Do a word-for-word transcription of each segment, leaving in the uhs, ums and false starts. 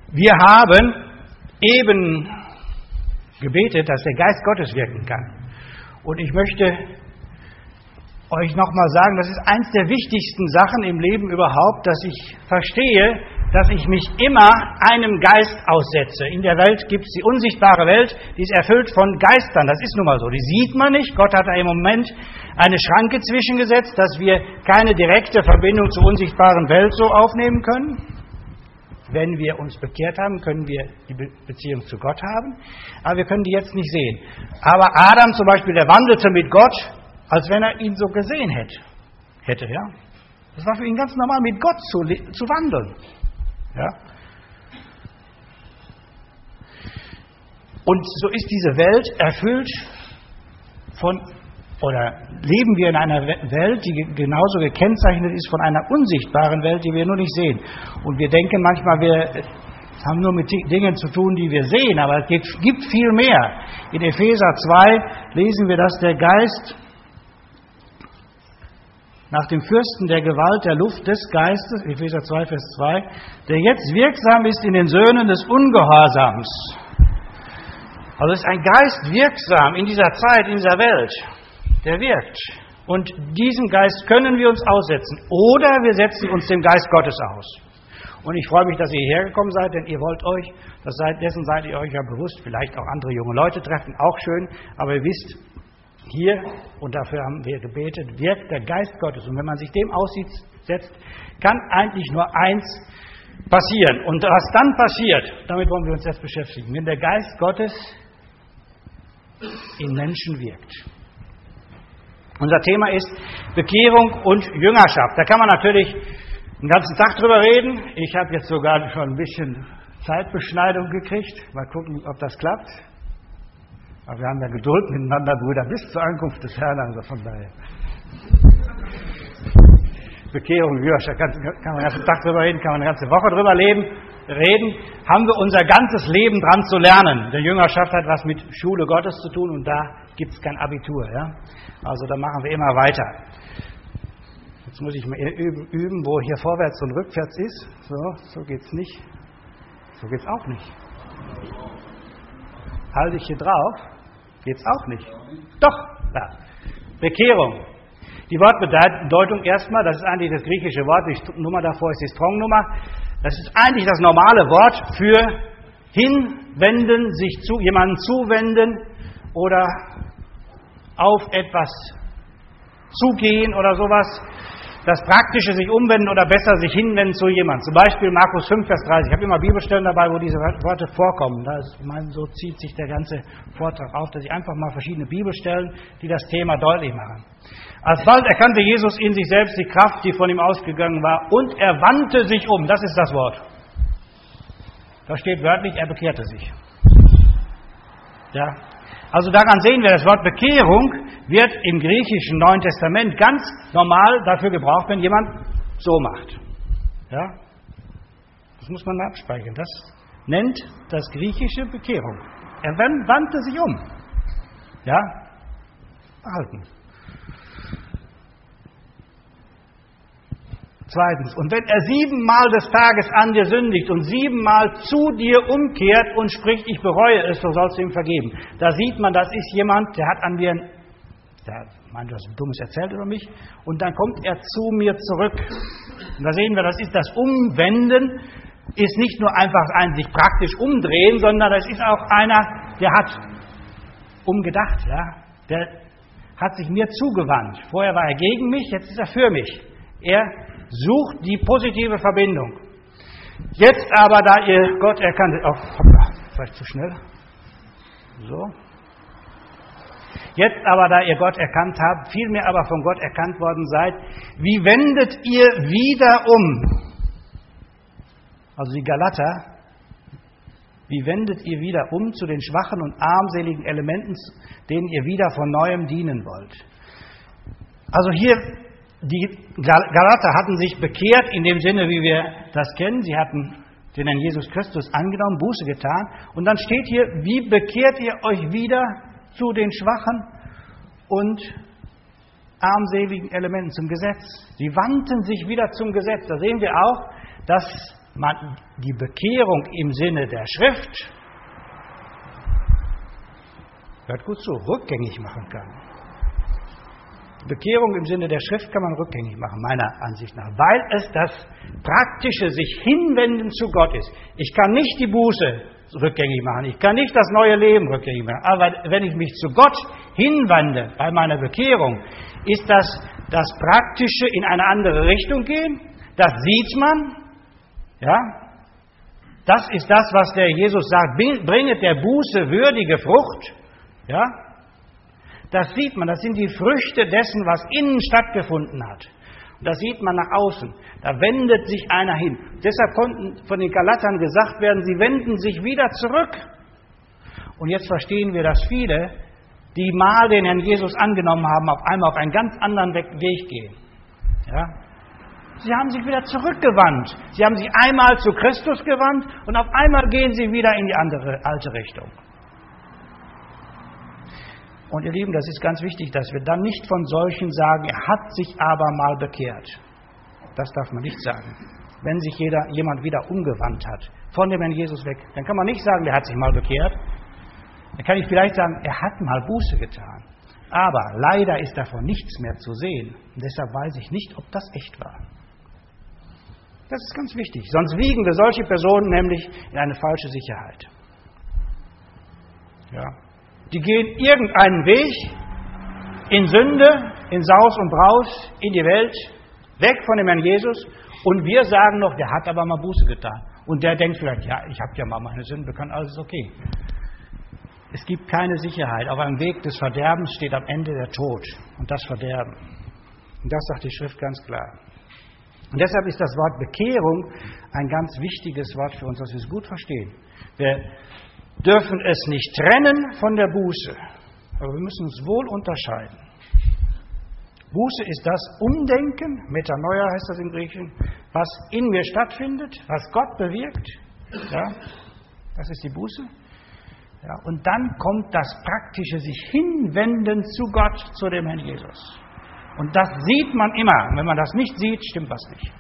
Wir haben eben gebetet, dass der Geist Gottes wirken kann. Und ich möchte euch nochmal sagen, das ist eins der wichtigsten Sachen im Leben überhaupt, dass ich verstehe, dass ich mich immer einem Geist aussetze. In der Welt gibt es die unsichtbare Welt, die ist erfüllt von Geistern. Das ist nun mal so. Die sieht man nicht. Gott hat da im Moment eine Schranke zwischengesetzt, dass wir keine direkte Verbindung zur unsichtbaren Welt so aufnehmen können. Wenn wir uns bekehrt haben, können wir die Beziehung zu Gott haben, aber wir können die jetzt nicht sehen. Aber Adam zum Beispiel, der wandelte mit Gott, als wenn er ihn so gesehen hätte. hätte ja? Das war für ihn ganz normal, mit Gott zu, zu wandeln. Ja? Und so ist diese Welt erfüllt von, oder leben wir in einer Welt, die genauso gekennzeichnet ist von einer unsichtbaren Welt, die wir nur nicht sehen. Und wir denken manchmal, wir haben nur mit Dingen zu tun, die wir sehen, aber es gibt viel mehr. In Epheser zwei lesen wir, dass der Geist nach dem Fürsten der Gewalt der Luft des Geistes, Epheser zwei, Vers zwei, der jetzt wirksam ist in den Söhnen des Ungehorsams. Also ist ein Geist wirksam in dieser Zeit, in dieser Welt. Der wirkt. Und diesen Geist können wir uns aussetzen. Oder wir setzen uns dem Geist Gottes aus. Und ich freue mich, dass ihr hierher gekommen seid, denn ihr wollt euch, das seid, dessen seid ihr euch ja bewusst, vielleicht auch andere junge Leute treffen, auch schön, aber ihr wisst, hier, und dafür haben wir gebetet, wirkt der Geist Gottes. Und wenn man sich dem aussetzt, kann eigentlich nur eins passieren. Und was dann passiert, damit wollen wir uns jetzt beschäftigen, wenn der Geist Gottes in Menschen wirkt. Unser Thema ist Bekehrung und Jüngerschaft. Da kann man natürlich den ganzen Tag drüber reden. Ich habe jetzt sogar schon ein bisschen Zeitbeschneidung gekriegt. Mal gucken, ob das klappt. Aber wir haben ja Geduld miteinander, Brüder, bis zur Ankunft des Herrn. Also von daher. Bekehrung und Jüngerschaft, kann, kann man den ganzen Tag drüber reden, kann man eine ganze Woche drüber leben, reden. Haben wir unser ganzes Leben dran zu lernen. Der Jüngerschaft hat was mit Schule Gottes zu tun und da gibt es kein Abitur. Ja? Also da machen wir immer weiter. Jetzt muss ich mal üben, üben, wo hier vorwärts und rückwärts ist. So, so geht's nicht. So geht's auch nicht. Halte ich hier drauf, geht's auch nicht. Doch, da. Bekehrung. Die Wortbedeutung erstmal, das ist eigentlich das griechische Wort, die Nummer davor ist die Strong-Nummer. Das ist eigentlich das normale Wort für hinwenden, sich zu jemandem zuwenden oder auf etwas zugehen oder sowas. Das Praktische, sich umwenden oder besser sich hinwenden zu jemandem. Zum Beispiel Markus fünf, Vers dreißig. Ich habe immer Bibelstellen dabei, wo diese Worte vorkommen. Da ist, ich meine, so zieht sich der ganze Vortrag auf, dass ich einfach mal verschiedene Bibelstellen, die das Thema deutlich machen. Alsbald erkannte Jesus in sich selbst die Kraft, die von ihm ausgegangen war, und er wandte sich um. Das ist das Wort. Da steht wörtlich, er bekehrte sich. Ja. Also daran sehen wir, das Wort Bekehrung wird im griechischen Neuen Testament ganz normal dafür gebraucht, wenn jemand so macht. Ja? Das muss man abspeichern. Das nennt das griechische Bekehrung. Er wandte sich um. Ja? Behalten. Zweitens, und wenn er siebenmal des Tages an dir sündigt und siebenmal zu dir umkehrt und spricht, ich bereue es, so sollst du ihm vergeben. Da sieht man, das ist jemand, der hat an mir, der meint, du hast Dummes erzählt über mich, und dann kommt er zu mir zurück. Und da sehen wir, das ist das Umwenden, ist nicht nur einfach ein sich praktisch umdrehen, sondern das ist auch einer, der hat umgedacht, ja, der hat sich mir zugewandt. Vorher war er gegen mich, jetzt ist er für mich. Er sucht die positive Verbindung. Jetzt aber, da ihr Gott erkannt habt, oh, hoppla, vielleicht zu schnell. So. Jetzt aber, da ihr Gott erkannt habt, vielmehr aber von Gott erkannt worden seid, wie wendet ihr wieder um? Also die Galater, wie wendet ihr wieder um zu den schwachen und armseligen Elementen, denen ihr wieder von Neuem dienen wollt? Also hier, die Galater hatten sich bekehrt in dem Sinne, wie wir das kennen. Sie hatten den Herrn Jesus Christus angenommen, Buße getan. Und dann steht hier, wie bekehrt ihr euch wieder zu den schwachen und armseligen Elementen, zum Gesetz? Sie wandten sich wieder zum Gesetz. Da sehen wir auch, dass man die Bekehrung im Sinne der Schrift, hört gut zu, rückgängig machen kann. Bekehrung im Sinne der Schrift kann man rückgängig machen, meiner Ansicht nach, weil es das praktische sich hinwenden zu Gott ist. Ich kann nicht die Buße rückgängig machen, ich kann nicht das neue Leben rückgängig machen, aber wenn ich mich zu Gott hinwende bei meiner Bekehrung, ist das das praktische in eine andere Richtung gehen, das sieht man, ja, das ist das, was der Jesus sagt, bringet der Buße würdige Frucht, ja, das sieht man, das sind die Früchte dessen, was innen stattgefunden hat. Und das sieht man nach außen. Da wendet sich einer hin. Deshalb konnten von den Galatern gesagt werden, sie wenden sich wieder zurück. Und jetzt verstehen wir, dass viele, die mal den Herrn Jesus angenommen haben, auf einmal auf einen ganz anderen Weg gehen. Ja? Sie haben sich wieder zurückgewandt. Sie haben sich einmal zu Christus gewandt und auf einmal gehen sie wieder in die andere alte Richtung. Und ihr Lieben, das ist ganz wichtig, dass wir dann nicht von solchen sagen, er hat sich aber mal bekehrt. Das darf man nicht sagen. Wenn sich jeder, jemand wieder umgewandt hat, von dem Herrn Jesus weg, dann kann man nicht sagen, der hat sich mal bekehrt. Dann kann ich vielleicht sagen, er hat mal Buße getan. Aber leider ist davon nichts mehr zu sehen. Und deshalb weiß ich nicht, ob das echt war. Das ist ganz wichtig. Sonst wiegen wir solche Personen nämlich in eine falsche Sicherheit. Ja. Die gehen irgendeinen Weg in Sünde, in Saus und Braus, in die Welt, weg von dem Herrn Jesus. Und wir sagen noch, der hat aber mal Buße getan. Und der denkt vielleicht, ja, ich habe ja mal meine Sünden bekannt, alles ist okay. Es gibt keine Sicherheit. Auf einem Weg des Verderbens steht am Ende der Tod und das Verderben. Und das sagt die Schrift ganz klar. Und deshalb ist das Wort Bekehrung ein ganz wichtiges Wort für uns, dass wir es gut verstehen. Wir dürfen es nicht trennen von der Buße, aber wir müssen es wohl unterscheiden. Buße ist das Umdenken, Metanoia heißt das im Griechischen, was in mir stattfindet, was Gott bewirkt. Ja, das ist die Buße. Ja, und dann kommt das praktische sich hinwenden zu Gott, zu dem Herrn Jesus. Und das sieht man immer. Und wenn man das nicht sieht, stimmt was nicht.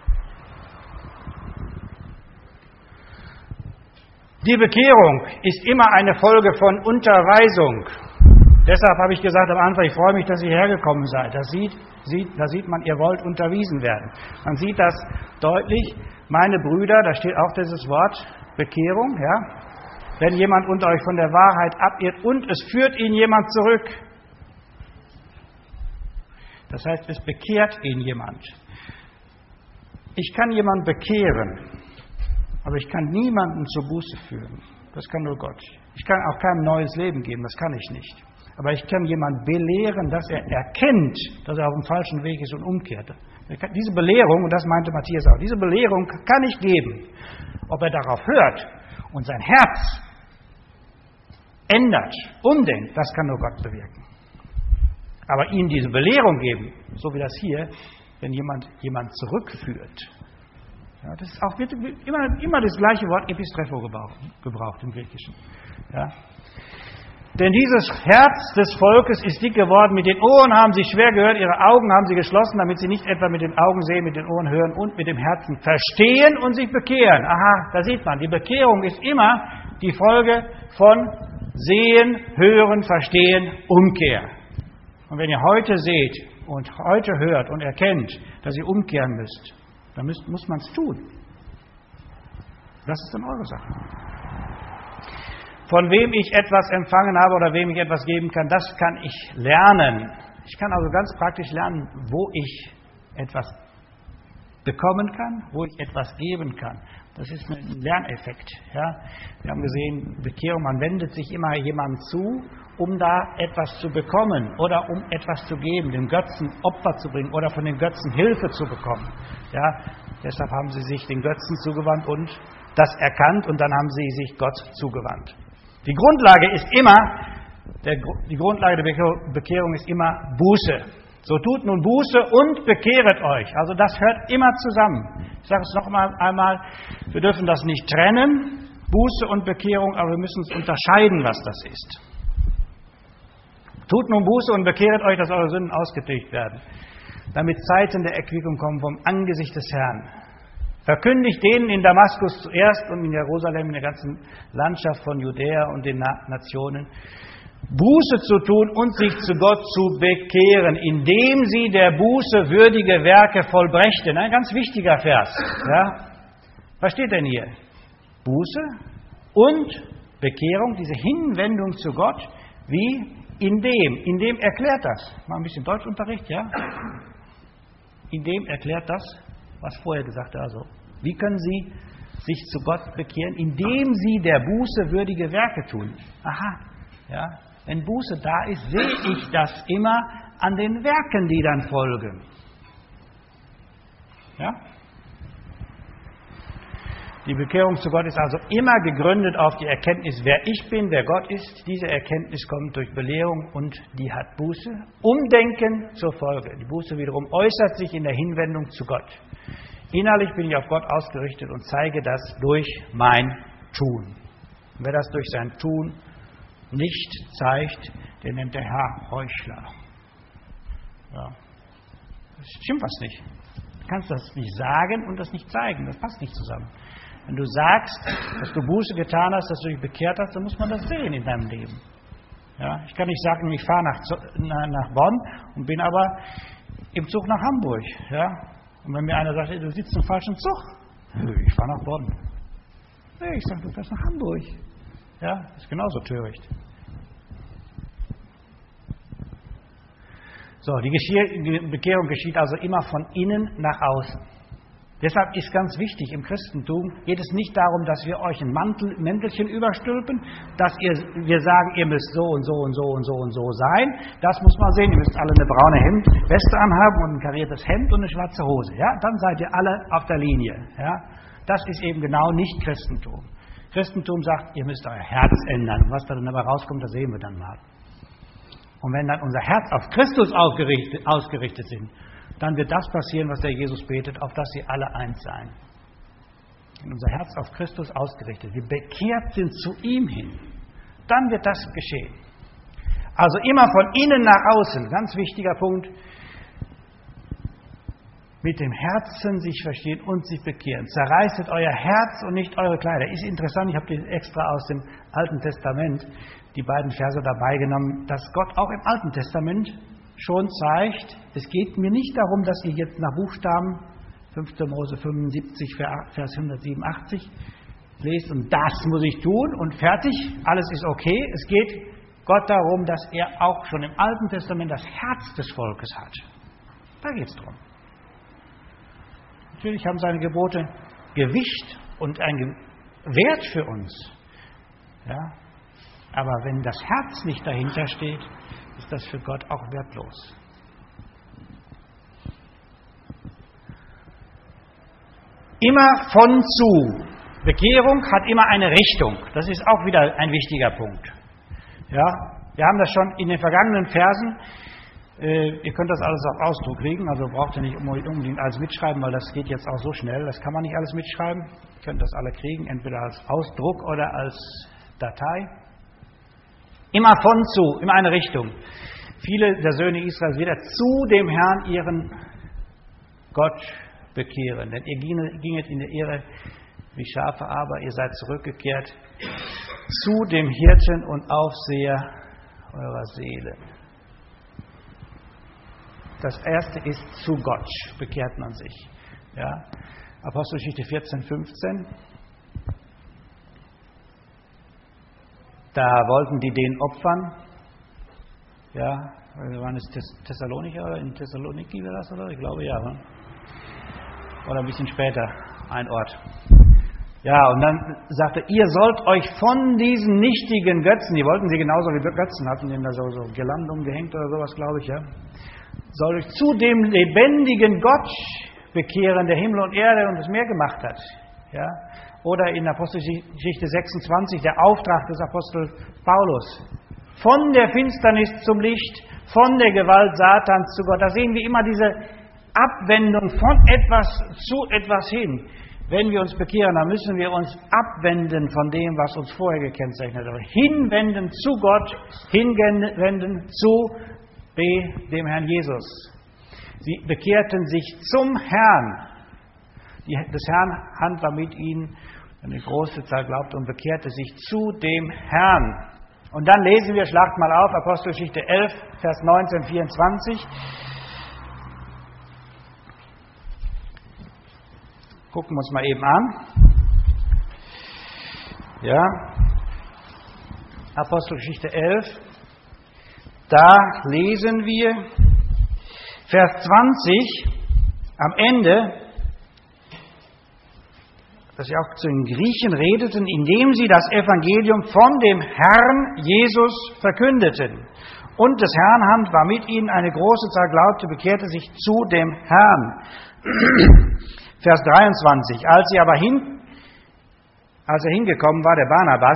Die Bekehrung ist immer eine Folge von Unterweisung. Deshalb habe ich gesagt am Anfang, ich freue mich, dass ihr hergekommen seid. Das sieht, sieht, da sieht man, ihr wollt unterwiesen werden. Man sieht das deutlich. Meine Brüder, da steht auch dieses Wort Bekehrung. Ja? Wenn jemand unter euch von der Wahrheit abirrt und es führt ihn jemand zurück. Das heißt, es bekehrt ihn jemand. Ich kann jemanden bekehren, aber ich kann niemanden zur Buße führen. Das kann nur Gott. Ich kann auch keinem neues Leben geben, das kann ich nicht. Aber ich kann jemanden belehren, dass er erkennt, dass er auf dem falschen Weg ist und umkehrt. Diese Belehrung, und das meinte Matthias auch, diese Belehrung kann ich geben. Ob er darauf hört und sein Herz ändert, umdenkt, das kann nur Gott bewirken. Aber ihm diese Belehrung geben, so wie das hier, wenn jemand jemand zurückführt. Ja, das ist auch wird immer, immer das gleiche Wort Epistrepho gebraucht, gebraucht im Griechischen. Ja. Denn dieses Herz des Volkes ist dick geworden, mit den Ohren haben sie schwer gehört, ihre Augen haben sie geschlossen, damit sie nicht etwa mit den Augen sehen, mit den Ohren hören und mit dem Herzen verstehen und sich bekehren. Aha, da sieht man, die Bekehrung ist immer die Folge von Sehen, Hören, Verstehen, Umkehr. Und wenn ihr heute seht und heute hört und erkennt, dass ihr umkehren müsst, dann müsst, muss man es tun. Das ist dann eure Sache. Von wem ich etwas empfangen habe oder wem ich etwas geben kann, das kann ich lernen. Ich kann also ganz praktisch lernen, wo ich etwas bekommen kann, wo ich etwas geben kann. Das ist ein Lerneffekt. Ja? Wir haben gesehen, Bekehrung, man wendet sich immer jemandem zu, um da etwas zu bekommen oder um etwas zu geben, dem Götzen Opfer zu bringen oder von den Götzen Hilfe zu bekommen. Ja? Deshalb haben sie sich den Götzen zugewandt und das erkannt und dann haben sie sich Gott zugewandt. Die Grundlage ist immer, der, die Grundlage der Bekehrung ist immer Buße. So tut nun Buße und bekehret euch. Also das hört immer zusammen. Ich sage es noch mal einmal, wir dürfen das nicht trennen, Buße und Bekehrung, aber wir müssen es unterscheiden, was das ist. Tut nun Buße und bekehret euch, dass eure Sünden ausgetilgt werden, damit Zeiten der Erquickung kommen vom Angesicht des Herrn. Verkündigt denen in Damaskus zuerst und in Jerusalem, in der ganzen Landschaft von Judäa und den Nationen, Buße zu tun und sich zu Gott zu bekehren, indem sie der Buße würdige Werke vollbrächten. Ein ganz wichtiger Vers. Ja? Was steht denn hier? Buße und Bekehrung, diese Hinwendung zu Gott, wie? Indem. Indem erklärt das. Mal ein bisschen Deutschunterricht, ja? Indem erklärt das, was vorher gesagt hat. Also, wie können Sie sich zu Gott bekehren? Indem Sie der Buße würdige Werke tun. Aha, ja. Wenn Buße da ist, sehe ich das immer an den Werken, die dann folgen. Ja? Die Bekehrung zu Gott ist also immer gegründet auf die Erkenntnis, wer ich bin, wer Gott ist. Diese Erkenntnis kommt durch Belehrung und die hat Buße. Umdenken zur Folge. Die Buße wiederum äußert sich in der Hinwendung zu Gott. Innerlich bin ich auf Gott ausgerichtet und zeige das durch mein Tun. Und wer das durch sein Tun nicht zeigt, den nennt der Herr Heuchler. Ja. Das stimmt was nicht. Du kannst das nicht sagen und das nicht zeigen. Das passt nicht zusammen. Wenn du sagst, dass du Buße getan hast, dass du dich bekehrt hast, dann muss man das sehen in deinem Leben. Ja, ich kann nicht sagen, ich fahre nach, nach Bonn und bin aber im Zug nach Hamburg. Ja? Und wenn mir einer sagt, du sitzt im falschen Zug, ich fahre nach Bonn. Nee, ich sage, du fährst nach Hamburg. Ja, das ist genauso töricht. So, die Bekehrung geschieht also immer von innen nach außen. Deshalb ist ganz wichtig, im Christentum geht es nicht darum, dass wir euch ein Mantel, Mäntelchen überstülpen, dass ihr, wir sagen, ihr müsst so und so und so und so und so sein. Das muss man sehen. Ihr müsst alle eine braune Hemd, Weste anhaben und ein kariertes Hemd und eine schwarze Hose. Ja, dann seid ihr alle auf der Linie. Ja, das ist eben genau nicht Christentum. Christentum sagt, ihr müsst euer Herz ändern. Und was da dann dabei rauskommt, das sehen wir dann mal. Und wenn dann unser Herz auf Christus ausgerichtet, ausgerichtet sind, dann wird das passieren, was der Jesus betet, auf dass sie alle eins seien. Wenn unser Herz auf Christus ausgerichtet, wir bekehrt sind zu ihm hin, dann wird das geschehen. Also immer von innen nach außen, ganz wichtiger Punkt, mit dem Herzen sich verstehen und sich bekehren. Zerreißet euer Herz und nicht eure Kleider. Ist interessant, ich habe die extra aus dem Alten Testament die beiden Verse dabei genommen, dass Gott auch im Alten Testament schon zeigt, es geht mir nicht darum, dass ihr jetzt nach Buchstaben fünfter Mose fünfundsiebzig, Vers hundertsiebenundachtzig lest und das muss ich tun und fertig, alles ist okay. Es geht Gott darum, dass er auch schon im Alten Testament das Herz des Volkes hat. Da geht es drum. Natürlich haben seine Gebote Gewicht und einen Wert für uns. Ja? Aber wenn das Herz nicht dahinter steht, ist das für Gott auch wertlos. Immer von zu. Bekehrung hat immer eine Richtung. Das ist auch wieder ein wichtiger Punkt. Ja, wir haben das schon in den vergangenen Versen. Äh, ihr könnt das alles auf Ausdruck kriegen, also braucht ihr nicht unbedingt alles mitschreiben, weil das geht jetzt auch so schnell. Das kann man nicht alles mitschreiben. Ihr könnt das alle kriegen, entweder als Ausdruck oder als Datei. Immer von zu, immer eine Richtung. Viele der Söhne Israels wieder zu dem Herrn, ihren Gott, bekehren. Denn ihr ginget in der Irre wie Schafe, aber ihr seid zurückgekehrt zu dem Hirten und Aufseher eurer Seelen. Das erste ist zu Gott, bekehrt man sich. Ja? Apostelgeschichte vierzehn, fünfzehn. Da wollten die den opfern. Ja, waren es Thessalonicher oder in Thessaloniki war das, oder? Ich glaube ja. Ne? Oder ein bisschen später ein Ort. Ja, und dann sagte er, ihr sollt euch von diesen nichtigen Götzen, die wollten sie genauso wie Götzen, hatten denen da so, so Girlanden umgehängt oder sowas, glaube ich, ja. Soll euch zu dem lebendigen Gott bekehren, der Himmel und Erde und das Meer gemacht hat. Ja. Oder in Apostelgeschichte sechsundzwanzig, der Auftrag des Apostels Paulus. Von der Finsternis zum Licht, von der Gewalt Satans zu Gott. Da sehen wir immer diese Abwendung von etwas zu etwas hin. Wenn wir uns bekehren, dann müssen wir uns abwenden von dem, was uns vorher gekennzeichnet hat. Hinwenden zu Gott, hinwenden zu dem Herrn Jesus. Sie bekehrten sich zum Herrn, Die, des Herrn Hand war mit ihnen. Eine große Zahl glaubte und bekehrte sich zu dem Herrn. Und dann lesen wir, schlagt mal auf, Apostelgeschichte elf, Vers neunzehn, vierundzwanzig. Gucken wir uns mal eben an. Ja, Apostelgeschichte elf, da lesen wir, Vers zwanzig, am Ende, dass sie auch zu den Griechen redeten, indem sie das Evangelium von dem Herrn Jesus verkündeten. Und des Herrn Hand war mit ihnen, eine große Zahl glaubte, bekehrte sich zu dem Herrn. Vers dreiundzwanzig, als sie aber hin, als er hingekommen war, der Barnabas,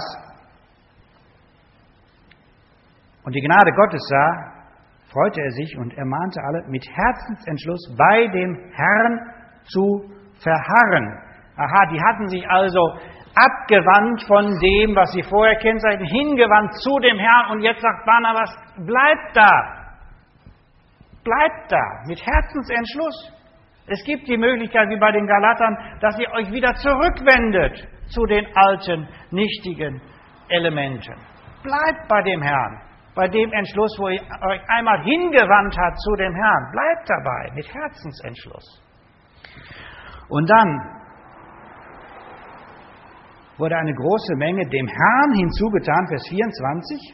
und die Gnade Gottes sah, freute er sich und ermahnte alle, mit Herzensentschluss bei dem Herrn zu verharren. Aha, die hatten sich also abgewandt von dem, was sie vorher kennzeichnen, hingewandt zu dem Herrn. Und jetzt sagt Barnabas, bleibt da. Bleibt da, mit Herzensentschluss. Es gibt die Möglichkeit, wie bei den Galatern, dass ihr euch wieder zurückwendet zu den alten, nichtigen Elementen. Bleibt bei dem Herrn, bei dem Entschluss, wo ihr euch einmal hingewandt habt zu dem Herrn. Bleibt dabei, mit Herzensentschluss. Und dann wurde eine große Menge dem Herrn hinzugetan, Vers vierundzwanzig.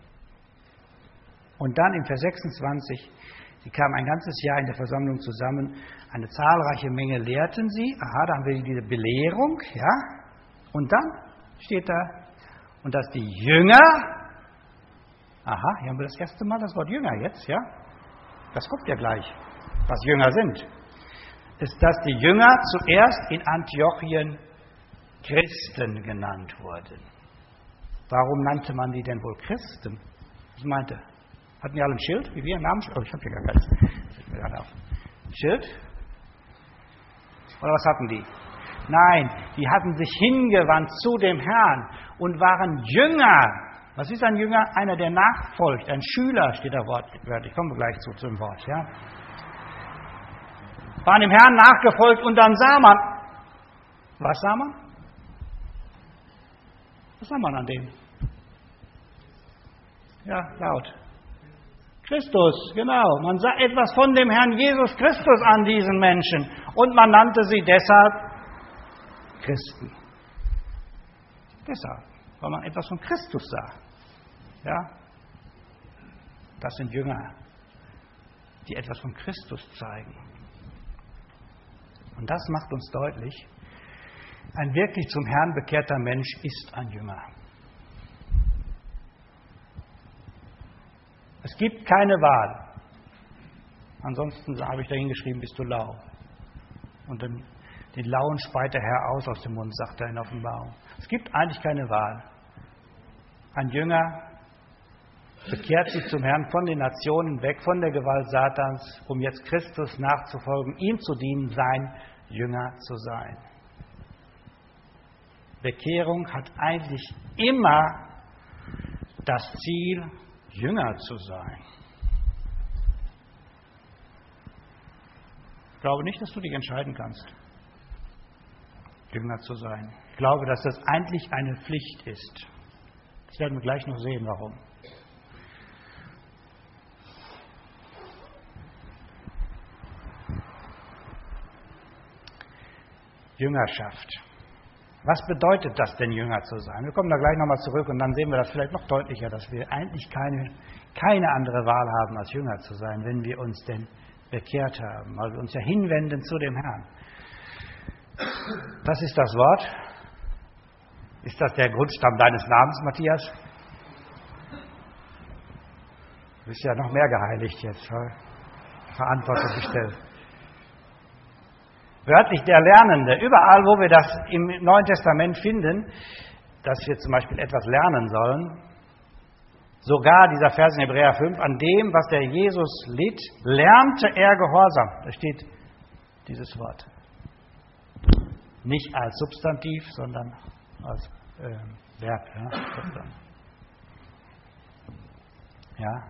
Und dann im Vers sechsundzwanzig, sie kamen ein ganzes Jahr in der Versammlung zusammen, eine zahlreiche Menge lehrten sie. Aha, da haben wir diese Belehrung, ja. Und dann steht da, und dass die Jünger, aha, hier haben wir das erste Mal das Wort Jünger jetzt, ja. Das kommt ja gleich, was Jünger sind. Ist, dass die Jünger zuerst in Antiochien Christen genannt wurden. Warum nannte man die denn wohl Christen? Was meinte? Hatten die alle ein Schild, wie wir, ein Namensschild? Oh, ich habe hier gar keins. Fällt mir gerade auf. Schild? Oder was hatten die? Nein, die hatten sich hingewandt zu dem Herrn und waren Jünger. Was ist ein Jünger? Einer, der nachfolgt. Ein Schüler steht da wortwörtlich. Ich komme gleich zu, zum Wort. Ja? Waren dem Herrn nachgefolgt und dann sah man. Was sah man? Was sah man an dem? Ja, laut. Christus, genau. Man sah etwas von dem Herrn Jesus Christus an diesen Menschen. Und man nannte sie deshalb Christen. Deshalb, weil man etwas von Christus sah. Ja? Das sind Jünger, die etwas von Christus zeigen. Und das macht uns deutlich, ein wirklich zum Herrn bekehrter Mensch ist ein Jünger. Es gibt keine Wahl. Ansonsten habe ich da hingeschrieben, bist du lau. Und den, den Lauen speit der Herr aus aus dem Mund, sagt er in Offenbarung. Es gibt eigentlich keine Wahl. Ein Jünger bekehrt sich zum Herrn von den Nationen weg, von der Gewalt Satans, um jetzt Christus nachzufolgen, ihm zu dienen, sein Jünger zu sein. Bekehrung hat eigentlich immer das Ziel, Jünger zu sein. Ich glaube nicht, dass du dich entscheiden kannst, Jünger zu sein. Ich glaube, dass das eigentlich eine Pflicht ist. Das werden wir gleich noch sehen, warum. Jüngerschaft. Was bedeutet das denn, Jünger zu sein? Wir kommen da gleich nochmal zurück und dann sehen wir das vielleicht noch deutlicher, dass wir eigentlich keine, keine andere Wahl haben, als Jünger zu sein, wenn wir uns denn bekehrt haben, weil wir uns ja hinwenden zu dem Herrn. Was ist das Wort? Ist das der Grundstamm deines Namens, Matthias? Du bist ja noch mehr geheiligt jetzt, Verantwortung gestellt. Wörtlich der Lernende. Überall, wo wir das im Neuen Testament finden, dass wir zum Beispiel etwas lernen sollen, sogar dieser Vers in Hebräer fünf, an dem, was der Jesus litt, lernte er Gehorsam. Da steht dieses Wort. Nicht als Substantiv, sondern als äh, Verb. Ja? ja.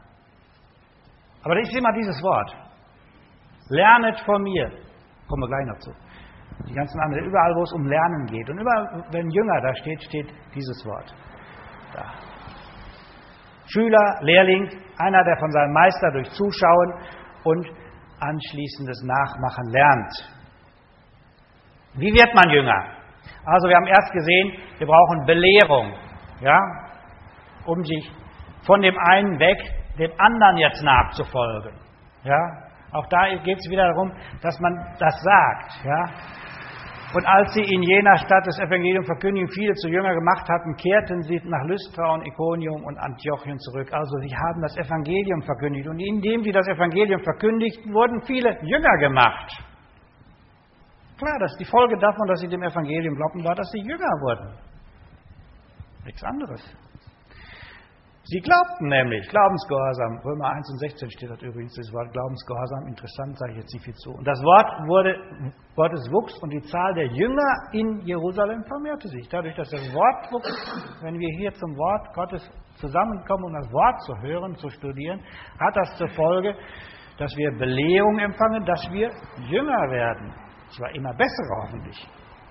Aber das ist immer dieses Wort. Lernet von mir. Kommen wir gleich noch zu. Die ganzen anderen, überall, wo es um Lernen geht. Und überall, wenn Jünger da steht, steht dieses Wort. Da. Schüler, Lehrling, einer, der von seinem Meister durch Zuschauen und anschließendes Nachmachen lernt. Wie wird man Jünger? Also wir haben erst gesehen, wir brauchen Belehrung, ja, um sich von dem einen weg, dem anderen jetzt nachzufolgen. Ja, auch da geht es wieder darum, dass man das sagt. Ja. Und als sie in jener Stadt das Evangelium verkündigen, viele zu Jünger gemacht hatten, kehrten sie nach Lystra und Ikonium und Antiochien zurück. Also sie haben das Evangelium verkündigt. Und indem sie das Evangelium verkündigten, wurden viele Jünger gemacht. Klar, dass die Folge davon, dass sie dem Evangelium glaubten, war, dass sie Jünger wurden. Nichts anderes. Sie glaubten nämlich, Glaubensgehorsam, Römer eins und sechzehn steht dort übrigens, das Wort Glaubensgehorsam, interessant, sage ich jetzt nicht viel zu. Und das Wort wurde, Gottes wuchs und die Zahl der Jünger in Jerusalem vermehrte sich. Dadurch, dass das Wort wuchs, wenn wir hier zum Wort Gottes zusammenkommen, um das Wort zu hören, zu studieren, hat das zur Folge, dass wir Belehrung empfangen, dass wir Jünger werden. Zwar immer bessere hoffentlich.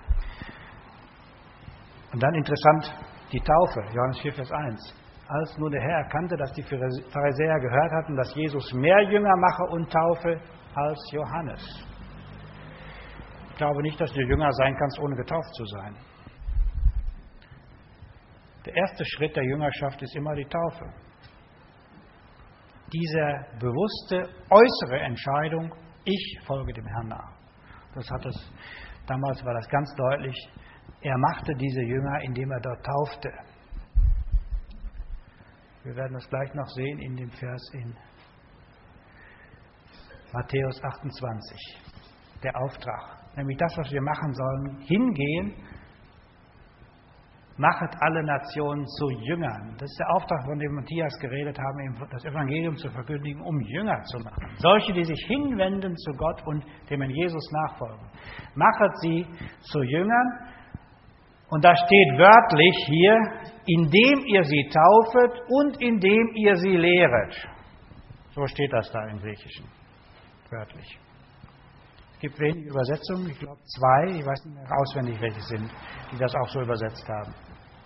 Und dann interessant, die Taufe, Johannes vier, Vers eins. Als nun der Herr erkannte, dass die Pharisäer gehört hatten, dass Jesus mehr Jünger mache und taufe als Johannes. Ich glaube nicht, dass du Jünger sein kannst, ohne getauft zu sein. Der erste Schritt der Jüngerschaft ist immer die Taufe. Diese bewusste äußere Entscheidung, ich folge dem Herrn nach. Das hat es, damals war das ganz deutlich. Er machte diese Jünger, indem er dort taufte. Wir werden das gleich noch sehen in dem Vers in Matthäus achtundzwanzig. Der Auftrag. Nämlich das, was wir machen sollen. Hingehen, machet alle Nationen zu Jüngern. Das ist der Auftrag, von dem Matthias geredet haben, das Evangelium zu verkündigen, um Jünger zu machen. Solche, die sich hinwenden zu Gott und dem in Jesus nachfolgen. Machet sie zu Jüngern. Und da steht wörtlich hier, indem ihr sie taufet und indem ihr sie lehret. So steht das da im Griechischen, wörtlich. Es gibt wenige Übersetzungen, ich glaube zwei, ich weiß nicht mehr auswendig, welche sind, die das auch so übersetzt haben.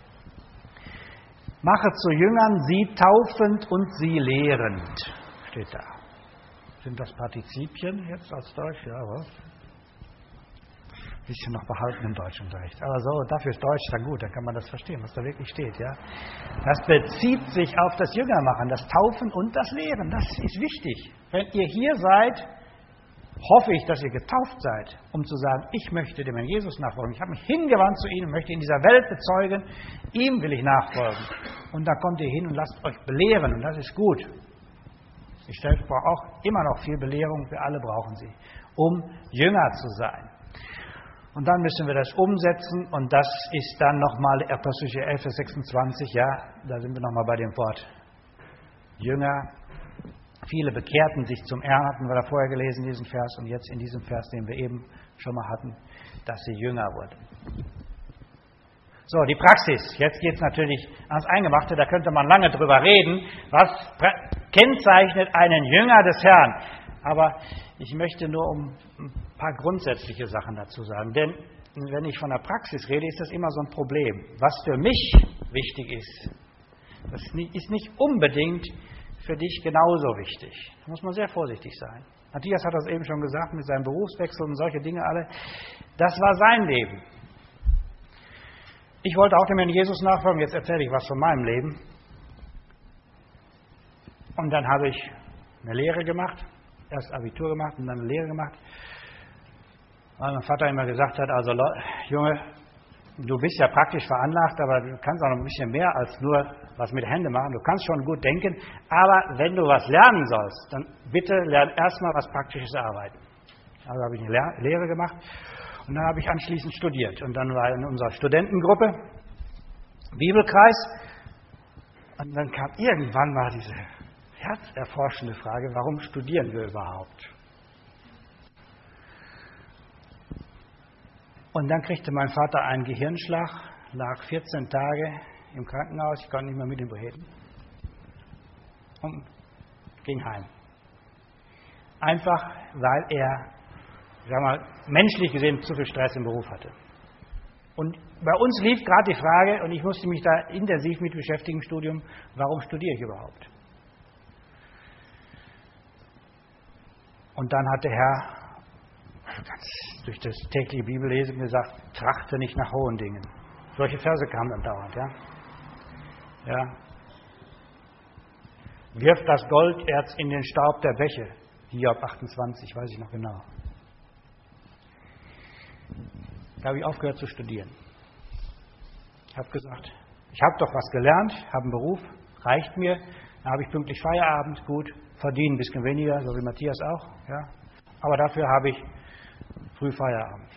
Machet zu Jüngern, sie taufend und sie lehrend, steht da. Sind das Partizipien jetzt als Deutsch? Ja, was? Ein bisschen noch behalten im Deutschunterricht. Aber so, dafür ist Deutsch dann gut, dann kann man das verstehen, was da wirklich steht. Ja? Das bezieht sich auf das Jüngermachen, das Taufen und das Lehren. Das ist wichtig. Wenn ihr hier seid, hoffe ich, dass ihr getauft seid, um zu sagen, ich möchte dem Herrn Jesus nachfolgen. Ich habe mich hingewandt zu ihm und möchte in dieser Welt bezeugen, ihm will ich nachfolgen. Und da kommt ihr hin und lasst euch belehren und das ist gut. Ich selbst brauche auch immer noch viel Belehrung, wir alle brauchen sie, um Jünger zu sein. Und dann müssen wir das umsetzen und das ist dann nochmal Apostelgeschichte elf, Vers sechsundzwanzig, ja, da sind wir nochmal bei dem Wort Jünger. Viele bekehrten sich zum Herrn, hatten wir da vorher gelesen, diesen Vers, und jetzt in diesem Vers, den wir eben schon mal hatten, dass sie Jünger wurden. So, die Praxis. Jetzt geht es natürlich ans Eingemachte, da könnte man lange drüber reden, was kennzeichnet einen Jünger des Herrn. Aber ich möchte nur um ein paar grundsätzliche Sachen dazu sagen. Denn wenn ich von der Praxis rede, ist das immer so ein Problem. Was für mich wichtig ist, das ist nicht unbedingt für dich genauso wichtig. Da muss man sehr vorsichtig sein. Matthias hat das eben schon gesagt, mit seinem Berufswechsel und solche Dinge alle. Das war sein Leben. Ich wollte auch dem Herrn Jesus nachfolgen, jetzt erzähle ich was von meinem Leben. Und dann habe ich eine Lehre gemacht, erst Abitur gemacht und dann eine Lehre gemacht. Weil mein Vater immer gesagt hat, also Junge, du bist ja praktisch veranlagt, aber du kannst auch noch ein bisschen mehr als nur was mit Händen machen. Du kannst schon gut denken, aber wenn du was lernen sollst, dann bitte lern erstmal was Praktisches arbeiten. Also habe ich eine Lehre gemacht und dann habe ich anschließend studiert. Und dann war in unserer Studentengruppe Bibelkreis und dann kam irgendwann mal diese herzerforschende Frage, warum studieren wir überhaupt? Und dann kriegte mein Vater einen Gehirnschlag, lag vierzehn Tage im Krankenhaus, ich konnte nicht mehr mit ihm reden und ging heim. Einfach, weil er ich sag mal, menschlich gesehen zu viel Stress im Beruf hatte. Und bei uns lief gerade die Frage, und ich musste mich da intensiv mit beschäftigen im Studium, warum studiere ich überhaupt? Und dann hat der Herr ganz durch das tägliche Bibellesen gesagt, trachte nicht nach hohen Dingen. Solche Verse kamen dann dauernd, ja. Ja. Wirf das Golderz in den Staub der Bäche. Hiob achtundzwanzig, weiß ich noch genau. Da habe ich aufgehört zu studieren. Ich habe gesagt, ich habe doch was gelernt, habe einen Beruf, reicht mir. Dann habe ich pünktlich Feierabend, gut, verdiene ein bisschen weniger, so wie Matthias auch. Ja. Aber dafür habe ich früh Feierabend.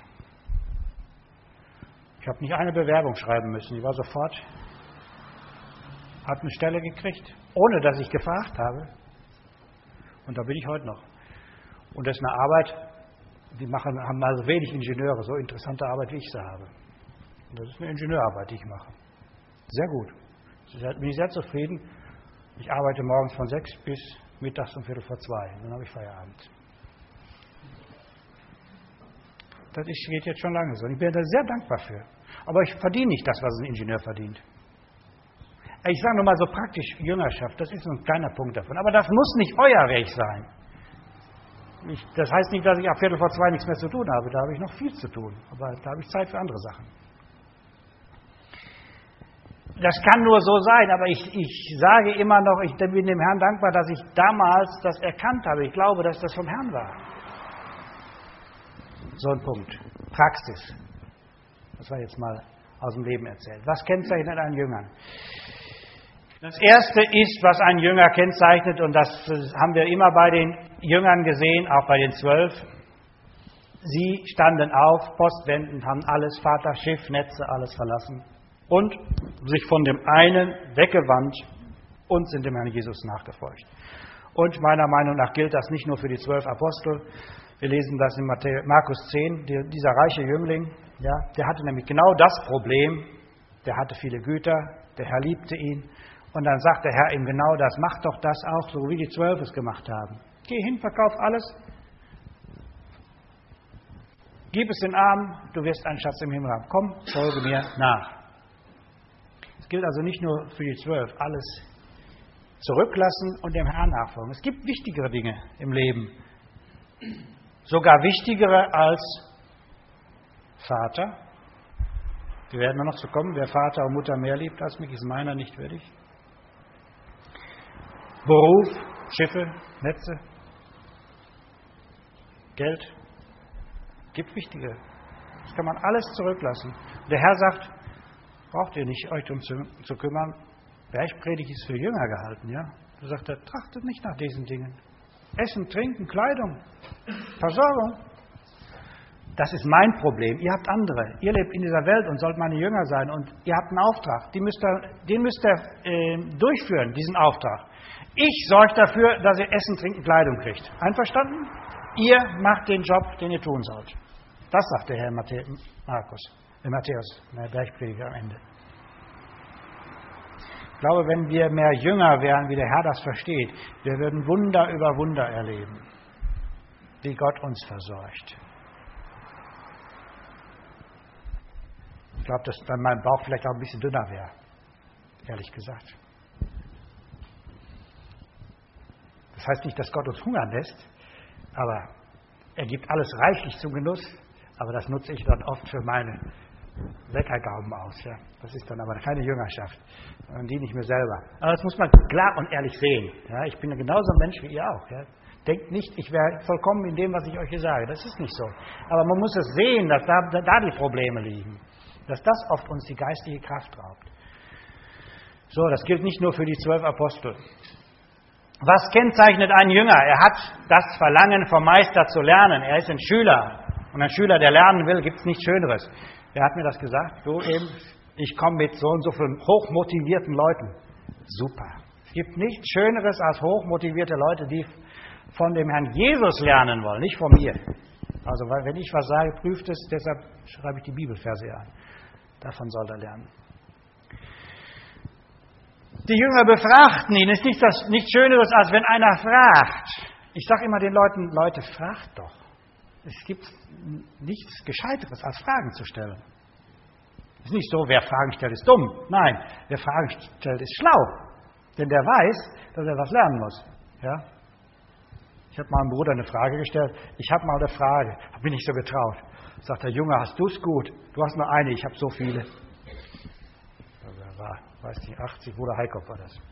Ich habe nicht eine Bewerbung schreiben müssen. Ich war sofort, habe eine Stelle gekriegt, ohne dass ich gefragt habe. Und da bin ich heute noch. Und das ist eine Arbeit, die machen, haben also wenig Ingenieure, so interessante Arbeit, wie ich sie habe. Und das ist eine Ingenieurarbeit, die ich mache. Sehr gut. Da bin ich sehr zufrieden. Ich arbeite morgens von sechs bis mittags um Viertel vor zwei. Dann habe ich Feierabend. Das ist, geht jetzt schon lange so. Ich bin da sehr dankbar für. Aber ich verdiene nicht das, was ein Ingenieur verdient. Ich sage nur mal so praktisch, Jüngerschaft, das ist ein kleiner Punkt davon. Aber das muss nicht euer Weg sein. Ich, das heißt nicht, dass ich ab Viertel vor zwei nichts mehr zu tun habe. Da habe ich noch viel zu tun. Aber da habe ich Zeit für andere Sachen. Das kann nur so sein, aber ich, ich sage immer noch, ich bin dem Herrn dankbar, dass ich damals das erkannt habe. Ich glaube, dass das vom Herrn war. So ein Punkt. Praxis. Das war jetzt mal aus dem Leben erzählt. Was kennzeichnet einen Jüngern? Das Erste ist, was einen Jünger kennzeichnet, und das haben wir immer bei den Jüngern gesehen, auch bei den Zwölf. Sie standen auf, postwendend, haben alles, Vater, Schiff, Netze, alles verlassen und sich von dem einen weggewandt und sind dem Herrn Jesus nachgefolgt. Und meiner Meinung nach gilt das nicht nur für die zwölf Apostel. Wir lesen das in Markus zehn, dieser reiche Jüngling, ja, der hatte nämlich genau das Problem, der hatte viele Güter, der Herr liebte ihn. Und dann sagt der Herr ihm genau das, mach doch das auch, so wie die Zwölf es gemacht haben. Geh hin, verkauf alles, gib es den Armen, du wirst einen Schatz im Himmel haben. Komm, folge mir nach. Es gilt also nicht nur für die Zwölf, alles zurücklassen und dem Herrn nachfolgen. Es gibt wichtigere Dinge im Leben, sogar wichtigere als Vater. Wir werden noch zu kommen, wer Vater und Mutter mehr liebt als mich, ist meiner nicht würdig. Beruf, Schiffe, Netze, Geld, gibt wichtige. Das kann man alles zurücklassen. Und der Herr sagt, braucht ihr nicht euch um zu, zu kümmern. Bergpredigt ist für Jünger gehalten, ja. Da sagt er, trachtet nicht nach diesen Dingen. Essen, Trinken, Kleidung, Versorgung. Das ist mein Problem. Ihr habt andere. Ihr lebt in dieser Welt und sollt meine Jünger sein. Und ihr habt einen Auftrag. Den müsst ihr, den müsst ihr äh, durchführen, diesen Auftrag. Ich sorge dafür, dass ihr Essen, Trinken, Kleidung kriegt. Einverstanden? Ihr macht den Job, den ihr tun sollt. Das sagt der Herr Matthä- Markus, äh Matthäus, der Bergprediger am Ende. Ich glaube, wenn wir mehr Jünger wären, wie der Herr das versteht, wir würden Wunder über Wunder erleben, wie Gott uns versorgt. Ich glaube, dass dann mein Bauch vielleicht auch ein bisschen dünner wäre, ehrlich gesagt. Das heißt nicht, dass Gott uns hungern lässt, aber er gibt alles reichlich zum Genuss, aber das nutze ich dann oft für meine Leckergaumen aus. Ja. Das ist dann aber keine Jüngerschaft, sondern die nicht mir selber. Aber das muss man klar und ehrlich sehen. Ja. Ich bin genauso ein Mensch wie ihr auch. Ja. Denkt nicht, ich wäre vollkommen in dem, was ich euch hier sage. Das ist nicht so. Aber man muss es sehen, dass da, da die Probleme liegen. Dass das oft uns die geistige Kraft raubt. So, das gilt nicht nur für die zwölf Apostel. Was kennzeichnet einen Jünger? Er hat das Verlangen vom Meister zu lernen. Er ist ein Schüler. Und ein Schüler, der lernen will, gibt es nichts Schöneres. Wer hat mir das gesagt? Du eben, ich komme mit so und so vielen hochmotivierten Leuten. Super. Es gibt nichts Schöneres als hochmotivierte Leute, die von dem Herrn Jesus lernen wollen, nicht von mir. Also, weil wenn ich was sage, prüft es, deshalb schreibe ich die Bibelverse an. Davon soll er lernen. Die Jünger befragten ihn. Ist nichts, nichts Schöneres, als wenn einer fragt. Ich sage immer den Leuten, Leute, fragt doch. Es gibt nichts Gescheiteres, als Fragen zu stellen. Es ist nicht so, wer Fragen stellt, ist dumm. Nein, wer Fragen stellt, ist schlau. Denn der weiß, dass er was lernen muss. Ja? Ich habe meinem Bruder eine Frage gestellt. Ich habe mal eine Frage, habe mich nicht so getraut. Sagt der Junge, hast du es gut? Du hast nur eine, ich habe so viele. Also er war, weiß nicht, achtzig, Bruder Heiko war das.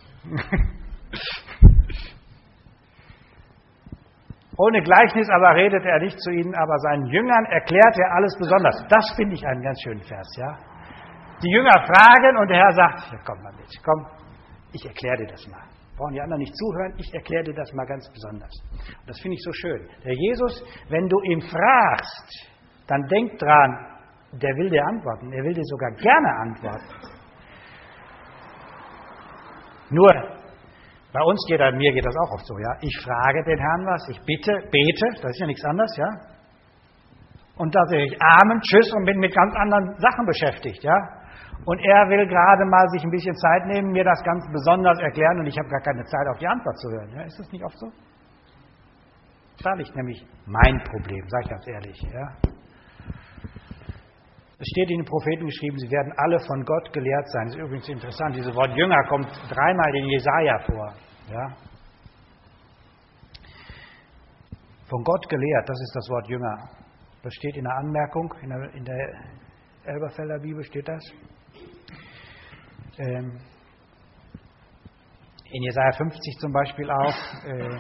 Ohne Gleichnis aber redet er nicht zu ihnen, aber seinen Jüngern erklärt er alles besonders. Das finde ich einen ganz schönen Vers, ja. Die Jünger fragen und der Herr sagt, ja, komm mal mit, komm, ich erkläre dir das mal. Brauchen die anderen nicht zuhören, ich erkläre dir das mal ganz besonders. Und das finde ich so schön. Der Jesus, wenn du ihn fragst, dann denk dran, der will dir antworten, er will dir sogar gerne antworten. Nur, bei uns geht das, mir geht das auch oft so, ja. Ich frage den Herrn was, ich bitte, bete, das ist ja nichts anderes, ja. Und da sage ich Amen, Tschüss und bin mit ganz anderen Sachen beschäftigt, ja. Und er will gerade mal sich ein bisschen Zeit nehmen, mir das ganz besonders erklären und ich habe gar keine Zeit, auf die Antwort zu hören. Ja, ist das nicht oft so? Da liegt nämlich mein Problem, sage ich ganz ehrlich, ja. Es steht in den Propheten geschrieben, sie werden alle von Gott gelehrt sein. Das ist übrigens interessant, dieses Wort Jünger kommt dreimal in Jesaja vor. Ja? Von Gott gelehrt, das ist das Wort Jünger. Das steht in der Anmerkung, in der, in der Elberfelder Bibel steht das. Ähm, in Jesaja fünfzig zum Beispiel auch. Äh,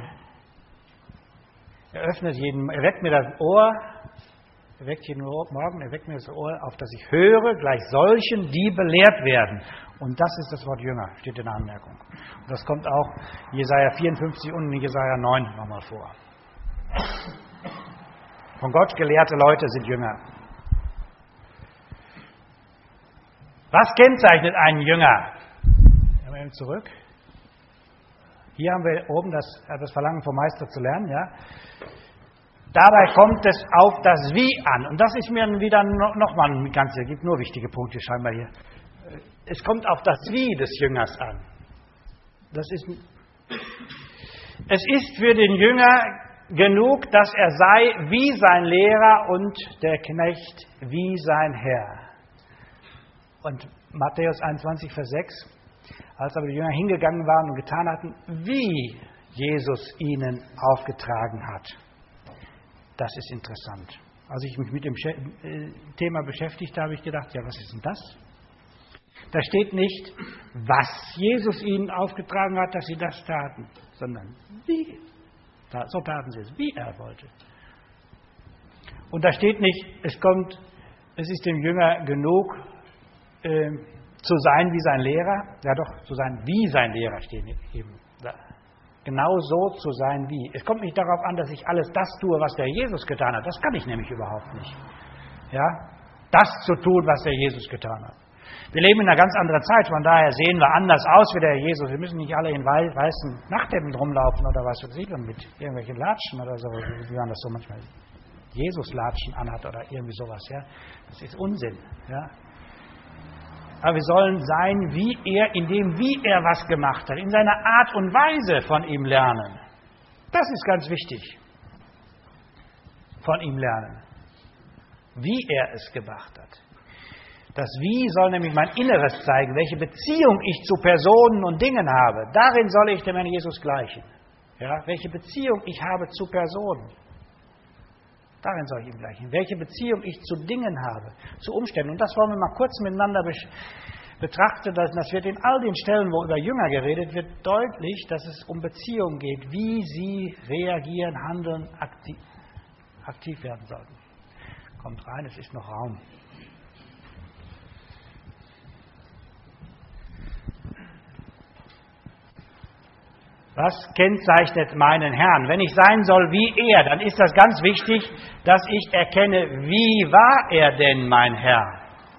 er öffnet jeden, er weckt mir das Ohr, Er weckt jeden Morgen, er weckt mir das Ohr, auf dass ich höre, gleich solchen, die belehrt werden. Und das ist das Wort Jünger, steht in der Anmerkung. Und das kommt auch in Jesaja vierundfünfzig und in Jesaja neun nochmal vor. Von Gott gelehrte Leute sind Jünger. Was kennzeichnet einen Jünger? Gehen wir eben zurück. Hier haben wir oben das, das Verlangen vom Meister zu lernen, ja. Dabei kommt es auf das Wie an. Und das ist mir wieder nochmal ein ganzes, es gibt nur wichtige Punkte scheinbar hier. Es kommt auf das Wie des Jüngers an. Das ist, es ist für den Jünger genug, dass er sei wie sein Lehrer und der Knecht wie sein Herr. Und Matthäus einundzwanzig, Vers sechs, als aber die Jünger hingegangen waren und getan hatten, wie Jesus ihnen aufgetragen hat. Das ist interessant. Als ich mich mit dem Thema beschäftigt habe, habe ich gedacht, ja, was ist denn das? Da steht nicht, was Jesus ihnen aufgetragen hat, dass sie das taten, sondern wie. So taten sie es, wie er wollte. Und da steht nicht, es kommt, es ist dem Jünger genug, äh, zu sein wie sein Lehrer. Ja doch, zu sein wie sein Lehrer steht eben da. Genau so zu sein wie. Es kommt nicht darauf an, dass ich alles das tue, was der Jesus getan hat. Das kann ich nämlich überhaupt nicht. Ja, das zu tun, was der Jesus getan hat. Wir leben in einer ganz anderen Zeit, von daher sehen wir anders aus wie der Jesus. Wir müssen nicht alle in weißen Nachthemden rumlaufen oder was weiß ich, und mit irgendwelchen Latschen oder so, wie man das so manchmal Jesus-Latschen anhat oder irgendwie sowas. Ja, das ist Unsinn. Ja. Aber wir sollen sein, wie er, in dem, wie er was gemacht hat, in seiner Art und Weise von ihm lernen. Das ist ganz wichtig. Von ihm lernen. Wie er es gemacht hat. Das Wie soll nämlich mein Inneres zeigen, welche Beziehung ich zu Personen und Dingen habe. Darin soll ich dem Herrn Jesus gleichen. Ja, welche Beziehung ich habe zu Personen. Darin soll ich ihm gleichen. Welche Beziehung ich zu Dingen habe, zu Umständen. Und das wollen wir mal kurz miteinander betrachten. Das wird in all den Stellen, wo über Jünger geredet wird, deutlich, dass es um Beziehungen geht, wie sie reagieren, handeln, aktiv, aktiv werden sollten. Kommt rein, es ist noch Raum. Was kennzeichnet meinen Herrn? Wenn ich sein soll wie er, dann ist das ganz wichtig, dass ich erkenne, wie war er denn mein Herr?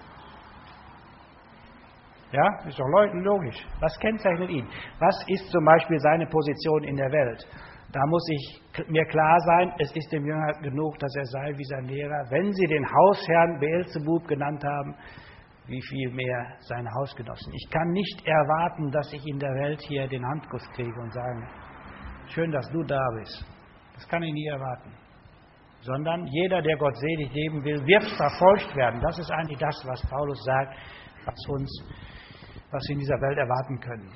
Ja, ist doch logisch. Was kennzeichnet ihn? Was ist zum Beispiel seine Position in der Welt? Da muss ich mir klar sein, es ist dem Jünger genug, dass er sei wie sein Lehrer. Wenn sie den Hausherrn Beelzebub genannt haben, wie viel mehr seine Hausgenossen. Ich kann nicht erwarten, dass ich in der Welt hier den Handkuss kriege und sage, schön, dass du da bist. Das kann ich nie erwarten. sondern jeder, der Gott selig leben will, wird verfolgt werden. Das ist eigentlich das, was Paulus sagt, was uns, was wir in dieser Welt erwarten können.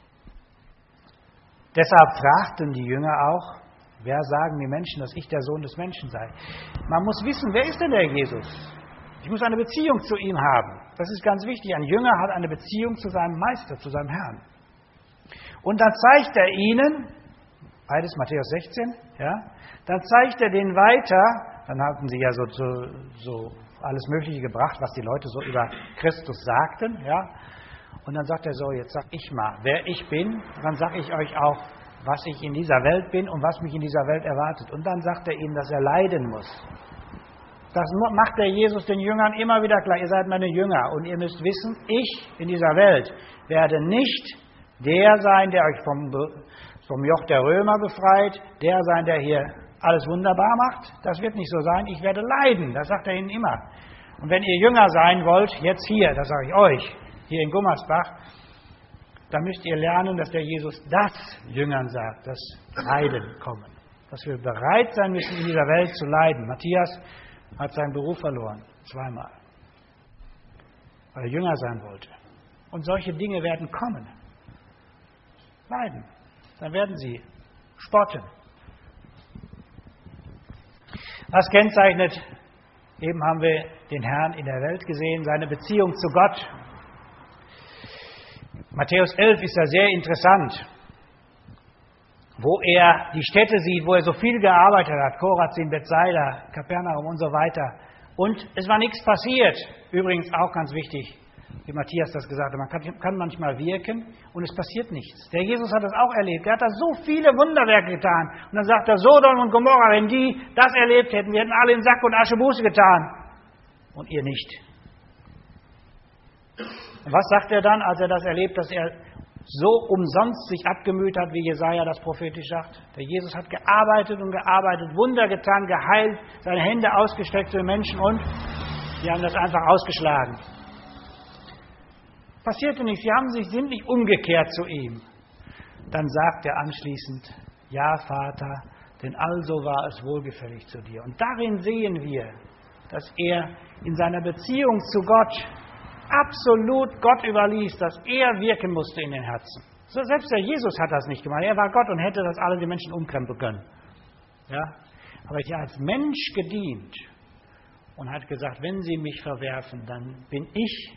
Deshalb fragten die Jünger auch, wer sagen die Menschen, dass ich der Sohn des Menschen sei? Man muss wissen, wer ist denn der Jesus? Ich muss eine Beziehung zu ihm haben. Das ist ganz wichtig. Ein Jünger hat eine Beziehung zu seinem Meister, zu seinem Herrn. Und dann zeigt er ihnen, beides Matthäus sechzehn, ja, dann zeigt er denen weiter, dann hatten sie ja so, so, so alles Mögliche gebracht, was die Leute so über Christus sagten, ja. Und dann sagt er so, jetzt sag ich mal, wer ich bin, dann sage ich euch auch, was ich in dieser Welt bin und was mich in dieser Welt erwartet. Und dann sagt er ihnen, dass er leiden muss. Das macht der Jesus den Jüngern immer wieder klar. Ihr seid meine Jünger und ihr müsst wissen, ich in dieser Welt werde nicht der sein, der euch vom, vom Joch der Römer befreit, der sein, der hier alles wunderbar macht. Das wird nicht so sein. Ich werde leiden. Das sagt er ihnen immer. Und wenn ihr Jünger sein wollt, jetzt hier, das sage ich euch, hier in Gummersbach, da müsst ihr lernen, dass der Jesus das Jüngern sagt, das Leiden kommen. Dass wir bereit sein müssen, in dieser Welt zu leiden. Matthias hat seinen Beruf verloren, zweimal, weil er Jünger sein wollte. Und solche Dinge werden kommen. Leiden. Dann werden sie spotten. Was kennzeichnet, eben haben wir den Herrn in der Welt gesehen, seine Beziehung zu Gott. Matthäus elf ist ja sehr interessant, wo er die Städte sieht, wo er so viel gearbeitet hat, Korazin, Bethsaida, Kapernaum und so weiter. Und es war nichts passiert. Übrigens auch ganz wichtig, wie Matthias das gesagt hat, man kann, kann manchmal wirken und es passiert nichts. Der Jesus hat das auch erlebt. Er hat da so viele Wunderwerke getan. Und dann sagt er, Sodom und Gomorra, wenn die das erlebt hätten, wir hätten alle in Sack und Asche Buße getan. Und ihr nicht. Und was sagt er dann, als er das erlebt, dass er so umsonst sich abgemüht hat, wie Jesaja das prophetisch sagt? Der Jesus hat gearbeitet und gearbeitet, Wunder getan, geheilt, seine Hände ausgestreckt zu den Menschen und die haben das einfach ausgeschlagen. Passierte nichts, sie haben sich, sind nicht umgekehrt zu ihm. Dann sagt er anschließend, ja Vater, denn also war es wohlgefällig zu dir. Und darin sehen wir, dass er in seiner Beziehung zu Gott absolut Gott überließ, dass er wirken musste in den Herzen. So, selbst der Jesus hat das nicht gemacht. Er war Gott und hätte das alle die Menschen umkrempeln können. Ja? Aber er hat als Mensch gedient und hat gesagt, wenn sie mich verwerfen, dann bin ich.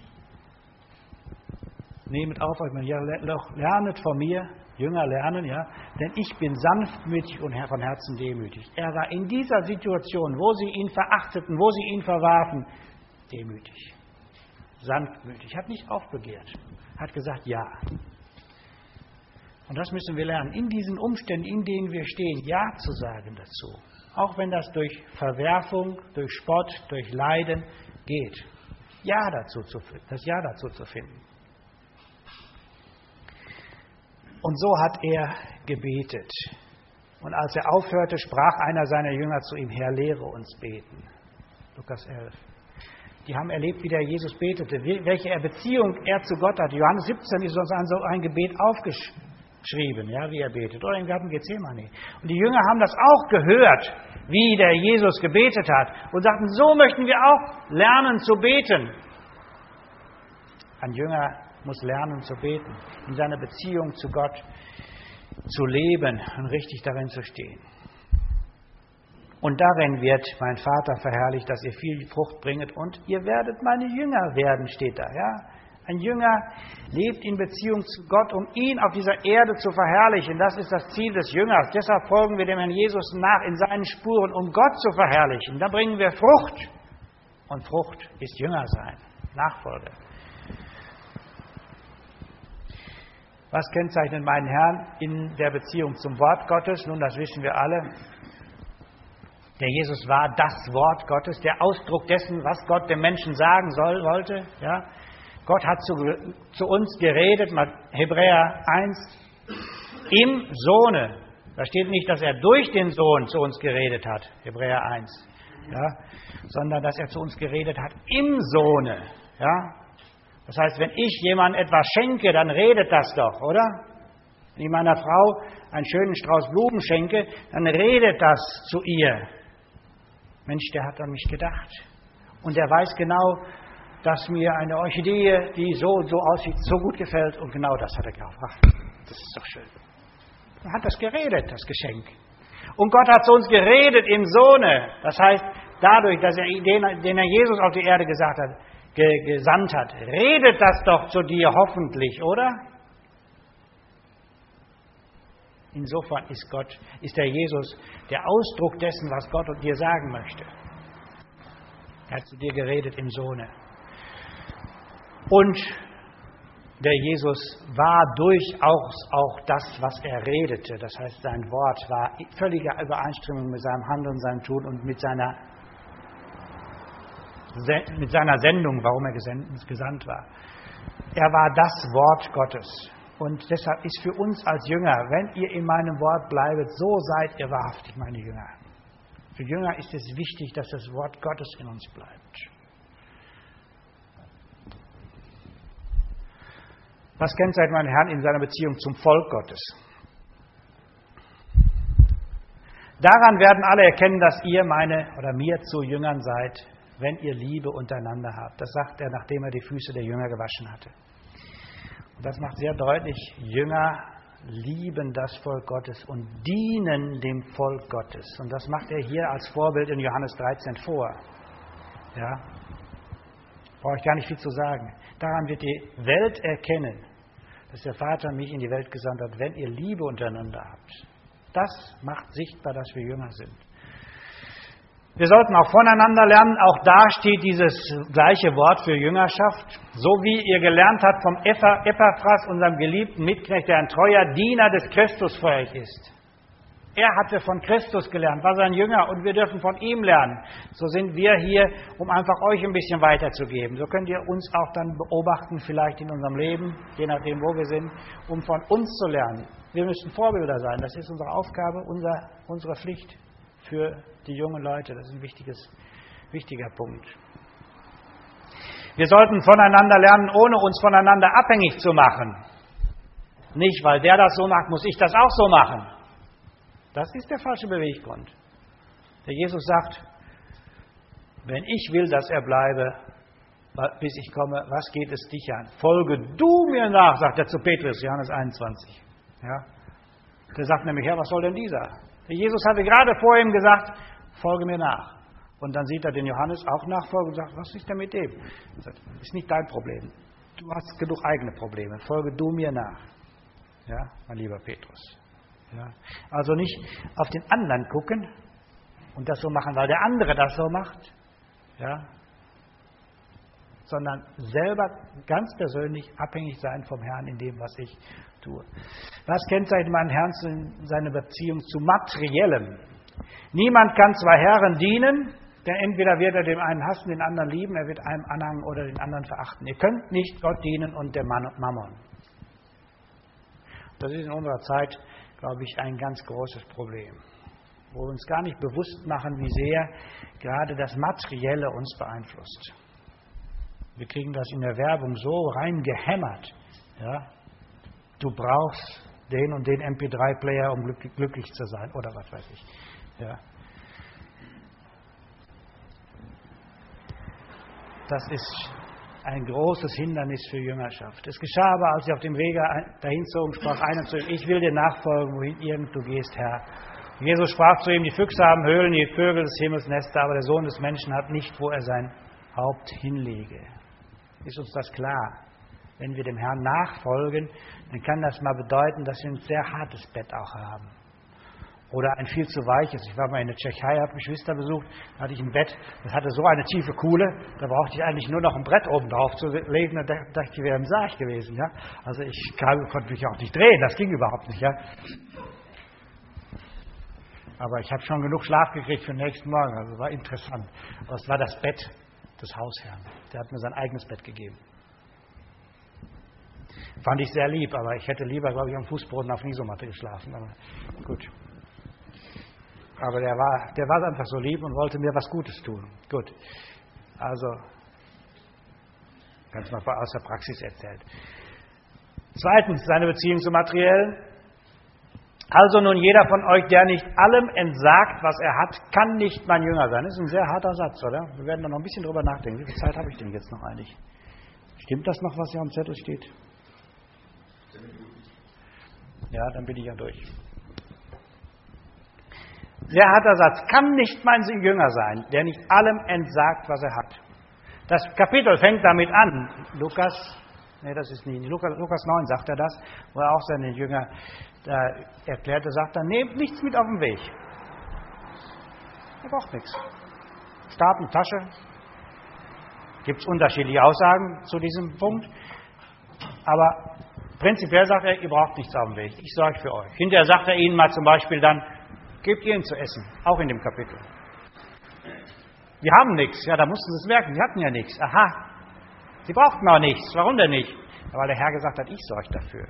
Nehmet auf euch, lernet von mir, Jünger lernen, ja, denn ich bin sanftmütig und von Herzen demütig. Er war in dieser Situation, wo sie ihn verachteten, wo sie ihn verwarfen, demütig. Sanftmütig, hat nicht aufbegehrt, hat gesagt ja. Und das müssen wir lernen, in diesen Umständen, in denen wir stehen, ja zu sagen dazu. Auch wenn das durch Verwerfung, durch Spott, durch Leiden geht. Ja dazu zu, das Ja dazu zu finden. Und so hat er gebetet. Und als er aufhörte, sprach einer seiner Jünger zu ihm, Herr, lehre uns beten. Lukas elf. Die haben erlebt, wie der Jesus betete, welche Beziehung er zu Gott hat. Johannes siebzehn ist uns so ein Gebet aufgeschrieben, ja, wie er betet. Oder im Garten Gethsemane. Und die Jünger haben das auch gehört, wie der Jesus gebetet hat. Und sagten, so möchten wir auch lernen zu beten. Ein Jünger muss lernen zu beten, in seiner Beziehung zu Gott zu leben und richtig darin zu stehen. Und darin wird mein Vater verherrlicht, dass ihr viel Frucht bringet und ihr werdet meine Jünger werden, steht da. Ja? Ein Jünger lebt in Beziehung zu Gott, um ihn auf dieser Erde zu verherrlichen. Das ist das Ziel des Jüngers. Deshalb folgen wir dem Herrn Jesus nach in seinen Spuren, um Gott zu verherrlichen. Da bringen wir Frucht. Und Frucht ist Jünger sein, Nachfolge. Was kennzeichnet meinen Herrn in der Beziehung zum Wort Gottes? Nun, das wissen wir alle. Der Jesus war das Wort Gottes, der Ausdruck dessen, was Gott dem Menschen sagen soll, wollte. Ja? Gott hat zu, zu uns geredet, Hebräer eins, im Sohne. Da steht nicht, dass er durch den Sohn zu uns geredet hat, Hebräer eins, ja? Sondern dass er zu uns geredet hat im Sohne. Ja? Das heißt, wenn ich jemandem etwas schenke, dann redet das doch, oder? Wenn ich meiner Frau einen schönen Strauß Blumen schenke, dann redet das zu ihr. Mensch, der hat an mich gedacht. Und der weiß genau, dass mir eine Orchidee, die so und so aussieht, so gut gefällt. Und genau das hat er gekauft. Ach, das ist doch schön. Er hat das geredet, das Geschenk. Und Gott hat zu uns geredet im Sohne. Das heißt, dadurch, dass er den, den er Jesus auf die Erde gesagt hat, ge, gesandt hat, redet das doch zu dir hoffentlich, oder? Insofern ist Gott, ist der Jesus der Ausdruck dessen, was Gott dir sagen möchte. Er hat zu dir geredet im Sohne. Und der Jesus war durchaus auch das, was er redete. Das heißt, sein Wort war in völliger Übereinstimmung mit seinem Handeln, seinem Tun und mit seiner, mit seiner Sendung, warum er gesandt war. Er war das Wort Gottes. Und deshalb ist für uns als Jünger, wenn ihr in meinem Wort bleibet, so seid ihr wahrhaftig meine Jünger. Für Jünger ist es wichtig, dass das Wort Gottes in uns bleibt. Was kennzeichnet mein Herrn in seiner Beziehung zum Volk Gottes? Daran werden alle erkennen, dass ihr meine oder mir zu Jüngern seid, wenn ihr Liebe untereinander habt. Das sagt er, nachdem er die Füße der Jünger gewaschen hatte. Und das macht sehr deutlich, Jünger lieben das Volk Gottes und dienen dem Volk Gottes. Und das macht er hier als Vorbild in Johannes dreizehn vor. Ja, brauche ich gar nicht viel zu sagen. Daran wird die Welt erkennen, dass der Vater mich in die Welt gesandt hat, wenn ihr Liebe untereinander habt. Das macht sichtbar, dass wir Jünger sind. Wir sollten auch voneinander lernen. Auch da steht dieses gleiche Wort für Jüngerschaft. So wie ihr gelernt habt vom Epaphras, unserem geliebten Mitknecht, der ein treuer Diener des Christus für euch ist. Er hatte von Christus gelernt, war sein Jünger und wir dürfen von ihm lernen. So sind wir hier, um einfach euch ein bisschen weiterzugeben. So könnt ihr uns auch dann beobachten, vielleicht in unserem Leben, je nachdem, wo wir sind, um von uns zu lernen. Wir müssen Vorbilder sein. Das ist unsere Aufgabe, unser, unsere Pflicht für die jungen Leute. Das ist ein wichtiges, wichtiger Punkt. Wir sollten voneinander lernen, ohne uns voneinander abhängig zu machen. Nicht, weil der das so macht, muss ich das auch so machen. Das ist der falsche Beweggrund. Der Jesus sagt, wenn ich will, dass er bleibe, bis ich komme, was geht es dich an? Folge du mir nach, sagt er zu Petrus, Johannes einundzwanzig. Ja? Der sagt nämlich, ja, was soll denn dieser? Der Jesus hatte gerade vor ihm gesagt, folge mir nach. Und dann sieht er den Johannes auch nachfolgen und sagt, was ist denn mit dem? Er sagt, ist nicht dein Problem. Du hast genug eigene Probleme. Folge du mir nach. Ja, mein lieber Petrus. Ja, also nicht auf den anderen gucken und das so machen, weil der andere das so macht. Ja, sondern selber ganz persönlich abhängig sein vom Herrn in dem, was ich tue. Was kennzeichnet meinen Herrn seine Beziehung zu Materiellem? Niemand kann zwei Herren dienen, denn entweder wird er dem einen hassen, den anderen lieben, er wird einem anhangen oder den anderen verachten. Ihr könnt nicht Gott dienen und dem Mammon. Das ist in unserer Zeit, glaube ich, ein ganz großes Problem, wo wir uns gar nicht bewusst machen, wie sehr gerade das Materielle uns beeinflusst. Wir kriegen das in der Werbung so reingehämmert. Ja? Du brauchst den und den M P drei Player, um glücklich, glücklich zu sein, oder was weiß ich. Ja. Das ist ein großes Hindernis für Jüngerschaft. Es geschah aber, als sie auf dem Wege dahin zogen, sprach einer zu ihm, ich will dir nachfolgen, wohin irgend du gehst, Herr. Und Jesus sprach zu ihm, die Füchse haben Höhlen, die Vögel des Himmels Nester, aber der Sohn des Menschen hat nicht, wo er sein Haupt hinlege. Ist uns das klar? Wenn wir dem Herrn nachfolgen, dann kann das mal bedeuten, dass wir ein sehr hartes Bett auch haben. Oder ein viel zu weiches. Ich war mal in der Tschechei, habe Geschwister besucht, da hatte ich ein Bett, das hatte so eine tiefe Kuhle, da brauchte ich eigentlich nur noch ein Brett oben drauf zu legen, da dachte ich, ich wäre im Sarg gewesen. Ja? Also ich kann, konnte mich auch nicht drehen, das ging überhaupt nicht. Ja? Aber ich habe schon genug Schlaf gekriegt für den nächsten Morgen, also war interessant. Aber es war das Bett des Hausherrn, der hat mir sein eigenes Bett gegeben. Fand ich sehr lieb, aber ich hätte lieber, glaube ich, am Fußboden auf Isomatte geschlafen. Aber gut. Aber der war, der war einfach so lieb und wollte mir was Gutes tun. Gut. Also, ganz mal aus der Praxis erzählt. Zweitens, seine Beziehung zum Materiellen. Also nun jeder von euch, der nicht allem entsagt, was er hat, kann nicht mein Jünger sein. Das ist ein sehr harter Satz, oder? Wir werden da noch ein bisschen drüber nachdenken. Wie viel Zeit habe ich denn jetzt noch eigentlich? Stimmt das noch, was hier am Zettel steht? Ja, dann bin ich ja durch. Sehr harter Satz. Kann nicht mein Jünger sein, der nicht allem entsagt, was er hat. Das Kapitel fängt damit an. Lukas, nee, das ist nicht. Lukas, Lukas neun sagt er das, wo er auch seinen Jünger da erklärte, sagt er, nehmt nichts mit auf den Weg. Er braucht nichts. Stab und Tasche. Gibt es unterschiedliche Aussagen zu diesem Punkt. Aber prinzipiell sagt er, ihr braucht nichts auf dem Weg. Ich sorge für euch. Hinterher sagt er ihnen mal zum Beispiel dann, gebt ihnen zu essen. Auch in dem Kapitel. Wir haben nichts. Ja, da mussten sie es merken. Sie hatten ja nichts. Aha. Sie brauchten auch nichts. Warum denn nicht? Weil der Herr gesagt hat, ich sorge dafür.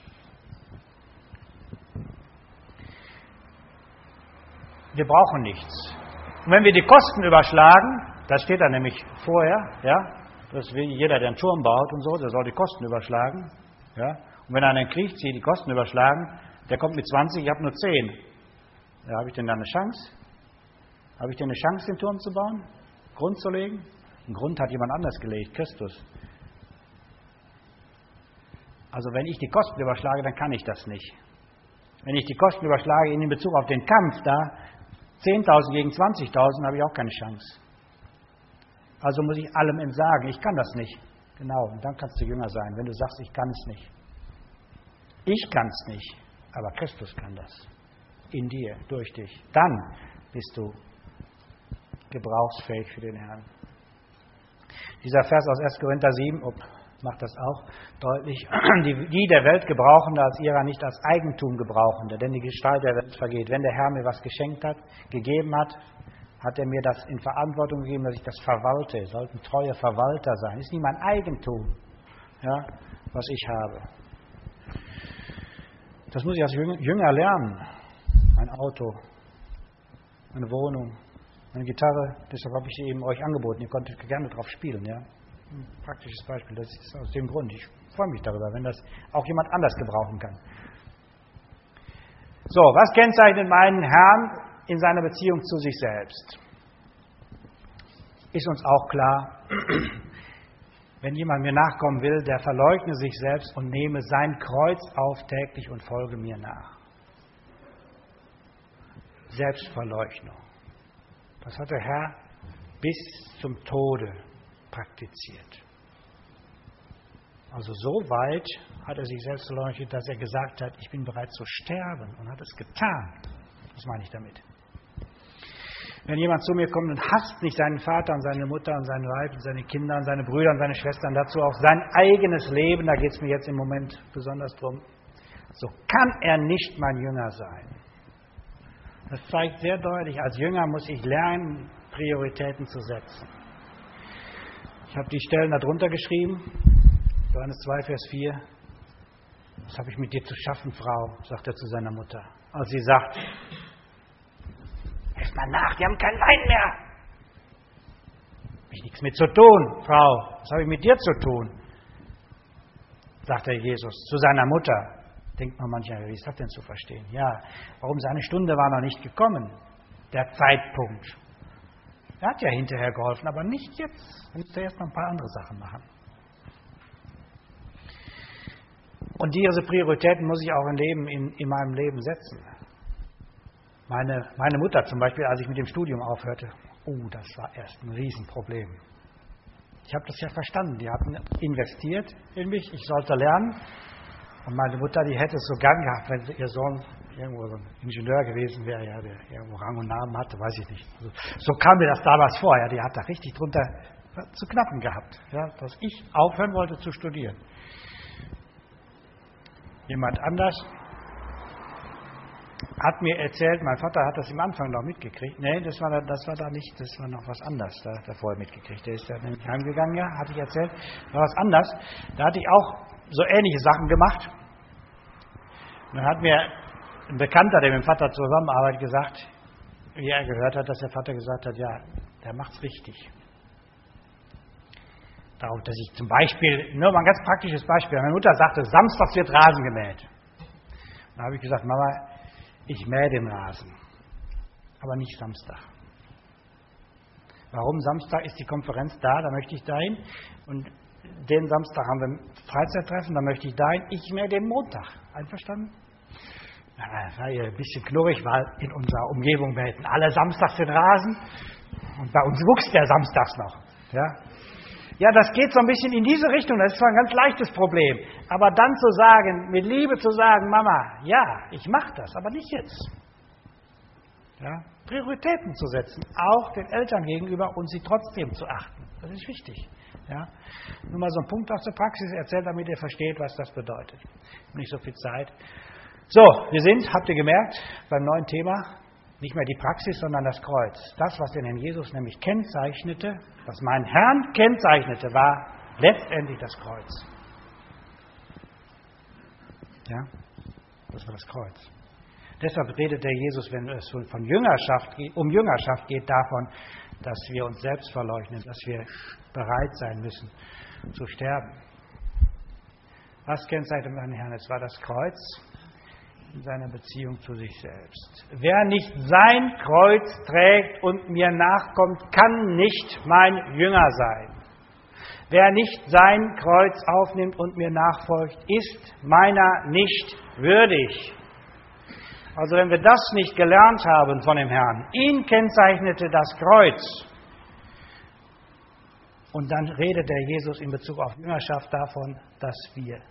Wir brauchen nichts. Und wenn wir die Kosten überschlagen, das steht da nämlich vorher, ja, das will jeder, der einen Turm baut und so, der soll die Kosten überschlagen. Ja, und wenn er einen Krieg zieht, die Kosten überschlagen, der kommt mit zwanzig, ich habe nur zehn. Ja, habe ich denn da eine Chance? Habe ich denn eine Chance, den Turm zu bauen? Grund zu legen? Den Grund hat jemand anders gelegt, Christus. Also wenn ich die Kosten überschlage, dann kann ich das nicht. Wenn ich die Kosten überschlage in Bezug auf den Kampf da, zehntausend gegen zwanzigtausend, habe ich auch keine Chance. Also muss ich allem entsagen. Ich kann das nicht. Genau, und dann kannst du Jünger sein, wenn du sagst, ich kann es nicht. Ich kann es nicht, aber Christus kann das. In dir, durch dich. Dann bist du gebrauchsfähig für den Herrn. Dieser Vers aus erster Korinther sieben, ob, macht das auch deutlich, die, die der Welt gebrauchende als ihrer nicht als Eigentum gebrauchende, denn die Gestalt der Welt vergeht. Wenn der Herr mir was geschenkt hat, gegeben hat, hat er mir das in Verantwortung gegeben, dass ich das verwalte. Sollten treue Verwalter sein. Ist nicht mein Eigentum, ja, was ich habe. Das muss ich als Jünger lernen. Ein Auto, eine Wohnung, eine Gitarre. Deshalb habe ich sie eben euch angeboten. Ihr konntet gerne drauf spielen. Ja? Ein praktisches Beispiel. Das ist aus dem Grund. Ich freue mich darüber, wenn das auch jemand anders gebrauchen kann. So, was kennzeichnet meinen Herrn in seiner Beziehung zu sich selbst? Ist uns auch klar, wenn jemand mir nachkommen will, der verleugne sich selbst und nehme sein Kreuz auf täglich und folge mir nach. Selbstverleugnung. Das hat der Herr bis zum Tode praktiziert. Also so weit hat er sich selbst verleugnet, dass er gesagt hat, ich bin bereit zu sterben, und hat es getan. Das meine ich damit. Wenn jemand zu mir kommt und hasst nicht seinen Vater und seine Mutter und seinen Weib und seine Kinder und seine Brüder und seine Schwestern, dazu auch sein eigenes Leben, da geht es mir jetzt im Moment besonders drum, so kann er nicht mein Jünger sein. Das zeigt sehr deutlich, als Jünger muss ich lernen, Prioritäten zu setzen. Ich habe die Stellen darunter geschrieben, Johannes zwei, Vers vier. Was habe ich mit dir zu schaffen, Frau, sagt er zu seiner Mutter. Als sie sagt, erst mal nach, wir haben kein Wein mehr. Habe ich nichts mit zu tun, Frau, was habe ich mit dir zu tun? Sagt der Jesus zu seiner Mutter. Denkt man manchmal, wie ist das denn zu verstehen? Ja, warum seine Stunde war noch nicht gekommen, der Zeitpunkt. Er hat ja hinterher geholfen, aber nicht jetzt. Er muss erst noch ein paar andere Sachen machen. Und diese Prioritäten muss ich auch im Leben, in, in meinem Leben setzen. Meine, meine Mutter zum Beispiel, als ich mit dem Studium aufhörte, oh, das war erst ein Riesenproblem. Ich habe das ja verstanden. Die hatten investiert in mich, ich sollte lernen. Und meine Mutter, die hätte es so gern gehabt, wenn ihr Sohn irgendwo so ein Ingenieur gewesen wäre, ja, der irgendwo Rang und Namen hatte, weiß ich nicht. Also, so kam mir das damals vor. Ja, die hat da richtig drunter zu knappen gehabt, ja, dass ich aufhören wollte zu studieren. Jemand anders hat mir erzählt, mein Vater hat das am Anfang noch mitgekriegt. Nee, das war da, das war da nicht, das war noch was anderes, da hat er vorher mitgekriegt. Der ist da nämlich heimgegangen, ja, hatte ich erzählt. Das war was anderes. Da hatte ich auch so ähnliche Sachen gemacht. Und dann hat mir ein Bekannter, der mit dem Vater zusammenarbeitet, gesagt, wie er gehört hat, dass der Vater gesagt hat, ja, der macht's richtig. Darauf, dass ich zum Beispiel, nur mal ein ganz praktisches Beispiel, meine Mutter sagte, samstags wird Rasen gemäht. Dann habe ich gesagt, Mama, ich mähe den Rasen, aber nicht Samstag. Warum? Samstag ist die Konferenz da, da möchte ich dahin. Und den Samstag haben wir ein Freizeittreffen, da möchte ich dahin. Ich mähe den Montag. Einverstanden? Ja, das war hier ein bisschen knurrig, weil in unserer Umgebung wir hätten alle samstags den Rasen. Und bei uns wuchs der samstags noch. Ja? Ja, das geht so ein bisschen in diese Richtung. Das ist zwar ein ganz leichtes Problem. Aber dann zu sagen, mit Liebe zu sagen, Mama, ja, ich mache das, aber nicht jetzt. Ja? Prioritäten zu setzen, auch den Eltern gegenüber und sie trotzdem zu achten. Das ist wichtig. Ja? Nur mal so ein Punkt aus der Praxis erzählt, damit ihr versteht, was das bedeutet. Nicht so viel Zeit. So, wir sind, habt ihr gemerkt, beim neuen Thema, nicht mehr die Praxis, sondern das Kreuz. Das, was den Herrn Jesus nämlich kennzeichnete, was meinen Herrn kennzeichnete, war letztendlich das Kreuz. Ja, das war das Kreuz. Deshalb redet der Jesus, wenn es von Jüngerschaft geht, um Jüngerschaft geht, davon, dass wir uns selbst verleugnen, dass wir bereit sein müssen zu sterben. Was kennzeichnet meinen Herrn? Es war das Kreuz in seiner Beziehung zu sich selbst. Wer nicht sein Kreuz trägt und mir nachkommt, kann nicht mein Jünger sein. Wer nicht sein Kreuz aufnimmt und mir nachfolgt, ist meiner nicht würdig. Also wenn wir das nicht gelernt haben von dem Herrn, ihn kennzeichnete das Kreuz. Und dann redet der Jesus in Bezug auf Jüngerschaft davon, dass wir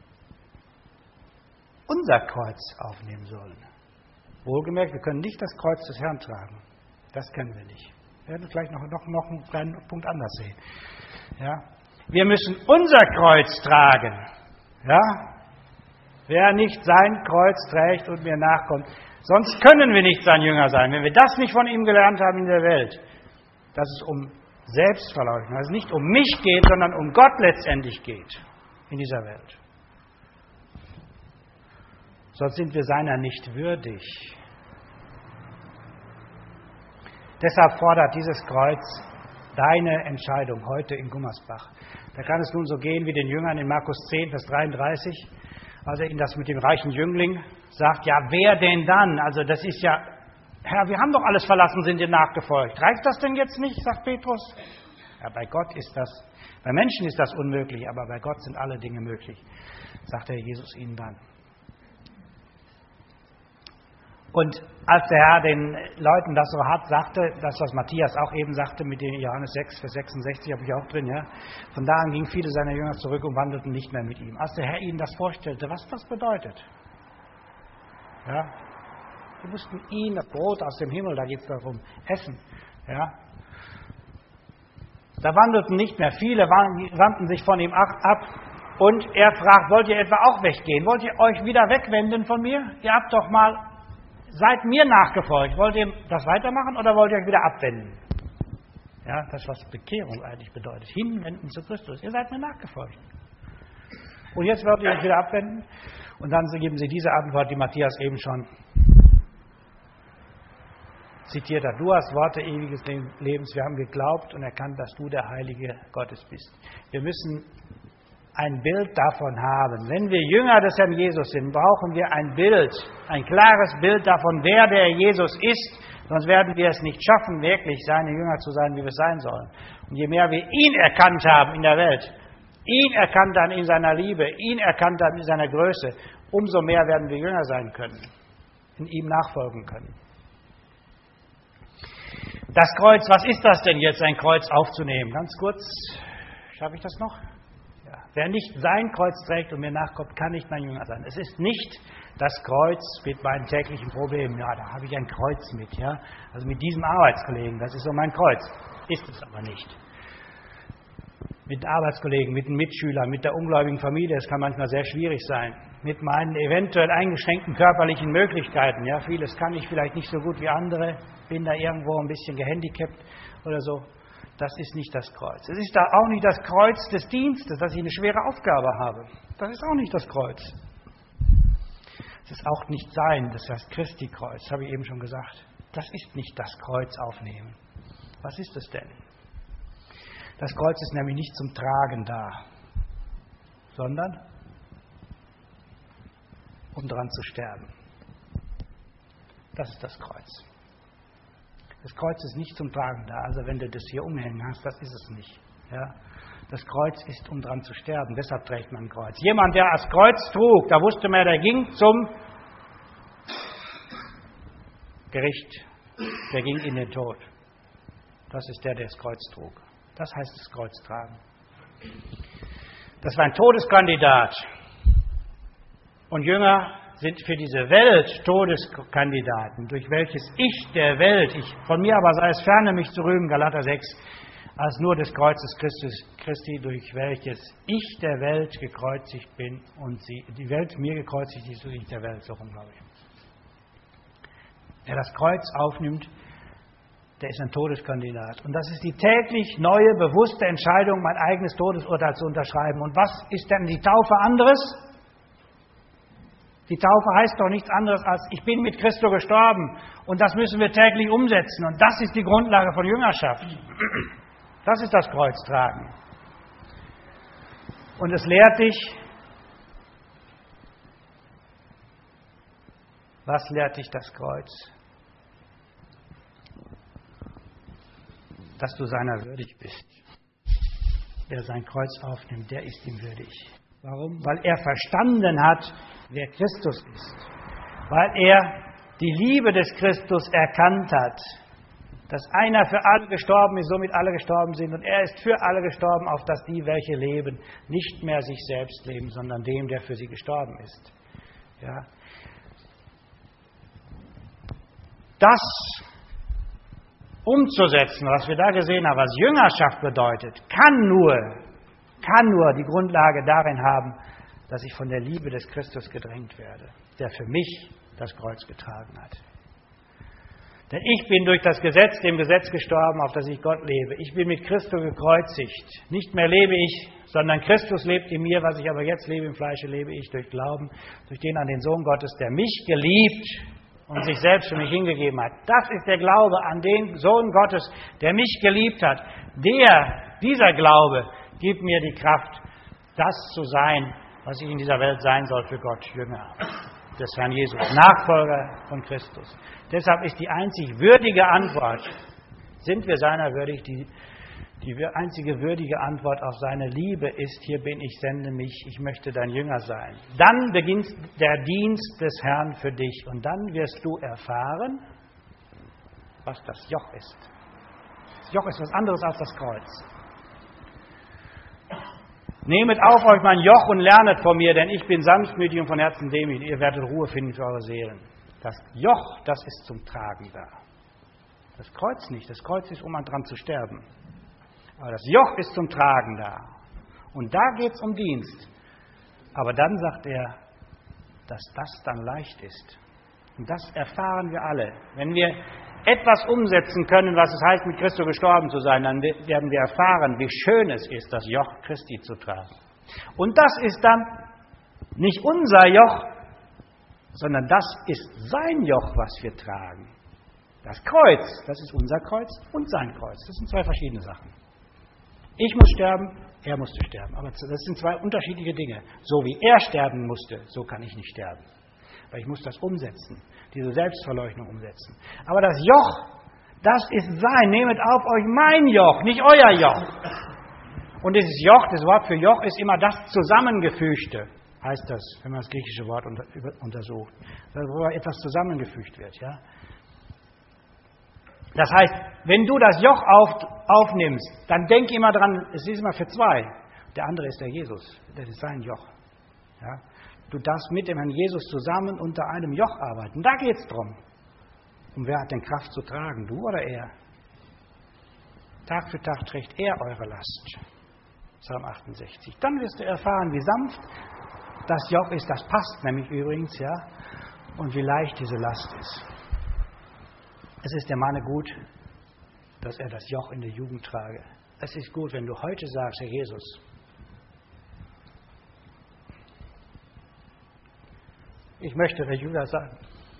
unser Kreuz aufnehmen sollen. Wohlgemerkt, wir können nicht das Kreuz des Herrn tragen. Das können wir nicht. Wir werden vielleicht noch, noch, noch einen kleinen Punkt anders sehen. Ja? Wir müssen unser Kreuz tragen. Ja? Wer nicht sein Kreuz trägt und mir nachkommt, sonst können wir nicht sein Jünger sein. Wenn wir das nicht von ihm gelernt haben in der Welt, dass es um Selbstverleugnung, dass es nicht um mich geht, sondern um Gott letztendlich geht in dieser Welt. Sonst sind wir seiner nicht würdig. Deshalb fordert dieses Kreuz deine Entscheidung heute in Gummersbach. Da kann es nun so gehen wie den Jüngern in Markus zehn, Vers dreiunddreißig, als er ihnen das mit dem reichen Jüngling sagt, ja, wer denn dann? Also das ist ja, Herr, wir haben doch alles verlassen, sind dir nachgefolgt. Reicht das denn jetzt nicht, sagt Petrus? Ja, bei Gott ist das, bei Menschen ist das unmöglich, aber bei Gott sind alle Dinge möglich, sagt der Jesus ihnen dann. Und als der Herr den Leuten das so hart sagte, das, was Matthias auch eben sagte, mit dem Johannes sechs, Vers sechsundsechzig, habe ich auch drin, ja, von da an gingen viele seiner Jünger zurück und wandelten nicht mehr mit ihm. Als der Herr ihnen das vorstellte, was das bedeutet, ja, sie mussten ihn, das Brot aus dem Himmel, da geht es darum, essen, ja, da wandelten nicht mehr, viele wandten sich von ihm ab und er fragt, wollt ihr etwa auch weggehen? Wollt ihr euch wieder wegwenden von mir? Ihr habt doch mal Seid mir nachgefolgt. Wollt ihr das weitermachen oder wollt ihr euch wieder abwenden? Ja, das ist, was Bekehrung eigentlich bedeutet. Hinwenden zu Christus. Ihr seid mir nachgefolgt. Und jetzt wollt ihr euch wieder abwenden? Und dann geben sie diese Antwort, die Matthias eben schon zitiert hat. Du hast Worte ewiges Lebens. Wir haben geglaubt und erkannt, dass du der Heilige Gottes bist. Wir müssen ein Bild davon haben. Wenn wir Jünger des Herrn Jesus sind, brauchen wir ein Bild, ein klares Bild davon, wer der Jesus ist. Sonst werden wir es nicht schaffen, wirklich seine Jünger zu sein, wie wir es sein sollen. Und je mehr wir ihn erkannt haben in der Welt, ihn erkannt haben in seiner Liebe, ihn erkannt haben in seiner Größe, umso mehr werden wir Jünger sein können, in ihm nachfolgen können. Das Kreuz, was ist das denn jetzt, ein Kreuz aufzunehmen? Ganz kurz, schaffe ich das noch? Ja. Wer nicht sein Kreuz trägt und mir nachkommt, kann nicht mein Jünger sein. Es ist nicht das Kreuz mit meinen täglichen Problemen. Ja, da habe ich ein Kreuz mit, ja. Also mit diesem Arbeitskollegen, das ist so mein Kreuz. Ist es aber nicht. Mit Arbeitskollegen, mit den Mitschülern, mit der ungläubigen Familie, das kann manchmal sehr schwierig sein. Mit meinen eventuell eingeschränkten körperlichen Möglichkeiten. Ja, vieles kann ich vielleicht nicht so gut wie andere, bin da irgendwo ein bisschen gehandicapt oder so. Das ist nicht das Kreuz. Es ist da auch nicht das Kreuz des Dienstes, dass ich eine schwere Aufgabe habe. Das ist auch nicht das Kreuz. Es ist auch nicht sein, das heißt Christi Kreuz, das habe ich eben schon gesagt. Das ist nicht das Kreuz aufnehmen. Was ist es denn? Das Kreuz ist nämlich nicht zum Tragen da, sondern um dran zu sterben. Das ist das Kreuz. Das Kreuz ist nicht zum Tragen da. Also wenn du das hier umhängen hast, das ist es nicht. Ja? Das Kreuz ist, um dran zu sterben. Deshalb trägt man ein Kreuz. Jemand, der das Kreuz trug, da wusste man, der ging zum Gericht. Der ging in den Tod. Das ist der, der das Kreuz trug. Das heißt das Kreuz tragen. Das war ein Todeskandidat. Und Jünger sind für diese Welt Todeskandidaten, durch welches ich der Welt, ich von mir aber sei es ferne, mich zu rühmen, Galater sechs, als nur des Kreuzes Christus, Christi, durch welches ich der Welt gekreuzigt bin und sie, die Welt mir gekreuzigt ist, durch der Welt, so rum, glaube ich. Wer das Kreuz aufnimmt, der ist ein Todeskandidat. Und das ist die täglich neue, bewusste Entscheidung, mein eigenes Todesurteil zu unterschreiben. Und was ist denn die Taufe anderes? Die Taufe heißt doch nichts anderes als, ich bin mit Christus gestorben. Und das müssen wir täglich umsetzen. Und das ist die Grundlage von Jüngerschaft. Das ist das Kreuztragen. Und es lehrt dich, was lehrt dich das Kreuz? Dass du seiner würdig bist. Wer sein Kreuz aufnimmt, der ist ihm würdig. Warum? Weil er verstanden hat, wer Christus ist. Weil er die Liebe des Christus erkannt hat. Dass einer für alle gestorben ist, somit alle gestorben sind. Und er ist für alle gestorben, auf dass die, welche leben, nicht mehr sich selbst leben, sondern dem, der für sie gestorben ist. Ja. Das umzusetzen, was wir da gesehen haben, was Jüngerschaft bedeutet, kann nur, kann nur die Grundlage darin haben, dass ich von der Liebe des Christus gedrängt werde, der für mich das Kreuz getragen hat. Denn ich bin durch das Gesetz, dem Gesetz gestorben, auf das ich Gott lebe. Ich bin mit Christus gekreuzigt. Nicht mehr lebe ich, sondern Christus lebt in mir. Was ich aber jetzt lebe im Fleische, lebe ich durch Glauben, durch den an den Sohn Gottes, der mich geliebt und sich selbst für mich hingegeben hat. Das ist der Glaube an den Sohn Gottes, der mich geliebt hat. Der, dieser Glaube, gibt mir die Kraft, das zu sein, was ich in dieser Welt sein soll für Gott, Jünger des Herrn Jesus, Nachfolger von Christus. Deshalb ist die einzig würdige Antwort, sind wir seiner würdig, die, die einzige würdige Antwort auf seine Liebe ist, hier bin ich, sende mich, ich möchte dein Jünger sein. Dann beginnt der Dienst des Herrn für dich und dann wirst du erfahren, was das Joch ist. Das Joch ist was anderes als das Kreuz. Nehmet auf euch mein Joch und lernet von mir, denn ich bin sanftmütig und von Herzen demütig. Ihr werdet Ruhe finden für eure Seelen. Das Joch, das ist zum Tragen da. Das Kreuz nicht. Das Kreuz ist, um dran zu sterben. Aber das Joch ist zum Tragen da. Und da geht es um Dienst. Aber dann sagt er, dass das dann leicht ist. Und das erfahren wir alle. Wenn wir etwas umsetzen können, was es heißt, mit Christus gestorben zu sein, dann werden wir erfahren, wie schön es ist, das Joch Christi zu tragen. Und das ist dann nicht unser Joch, sondern das ist sein Joch, was wir tragen. Das Kreuz, das ist unser Kreuz und sein Kreuz. Das sind zwei verschiedene Sachen. Ich muss sterben, er musste sterben. Aber das sind zwei unterschiedliche Dinge. So wie er sterben musste, so kann ich nicht sterben. Weil ich muss das umsetzen, diese Selbstverleugnung umsetzen. Aber das Joch, das ist sein. Nehmet auf euch mein Joch, nicht euer Joch. Und dieses Joch, das Wort für Joch ist immer das Zusammengefügte, heißt das, wenn man das griechische Wort unter, untersucht. Wo etwas zusammengefügt wird. Ja? Das heißt, wenn du das Joch auf, aufnimmst, dann denk immer dran, es ist immer für zwei. Der andere ist der Jesus, das ist sein Joch. Ja? Du darfst mit dem Herrn Jesus zusammen unter einem Joch arbeiten. Da geht es drum. Und wer hat denn Kraft zu tragen, du oder er? Tag für Tag trägt er eure Last. Psalm achtundsechzig. Dann wirst du erfahren, wie sanft das Joch ist. Das passt nämlich übrigens, ja. Und wie leicht diese Last ist. Es ist der Manne gut, dass er das Joch in der Jugend trage. Es ist gut, wenn du heute sagst, Herr Jesus, ich möchte der Jünger sein.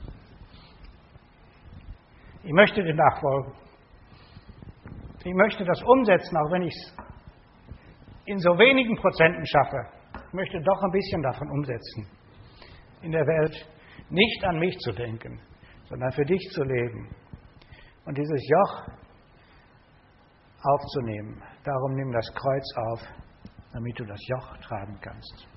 Ich möchte dir nachfolgen. Ich möchte das umsetzen, auch wenn ich es in so wenigen Prozenten schaffe. Ich möchte doch ein bisschen davon umsetzen. In der Welt nicht an mich zu denken, sondern für dich zu leben und dieses Joch aufzunehmen. Darum nimm das Kreuz auf, damit du das Joch tragen kannst.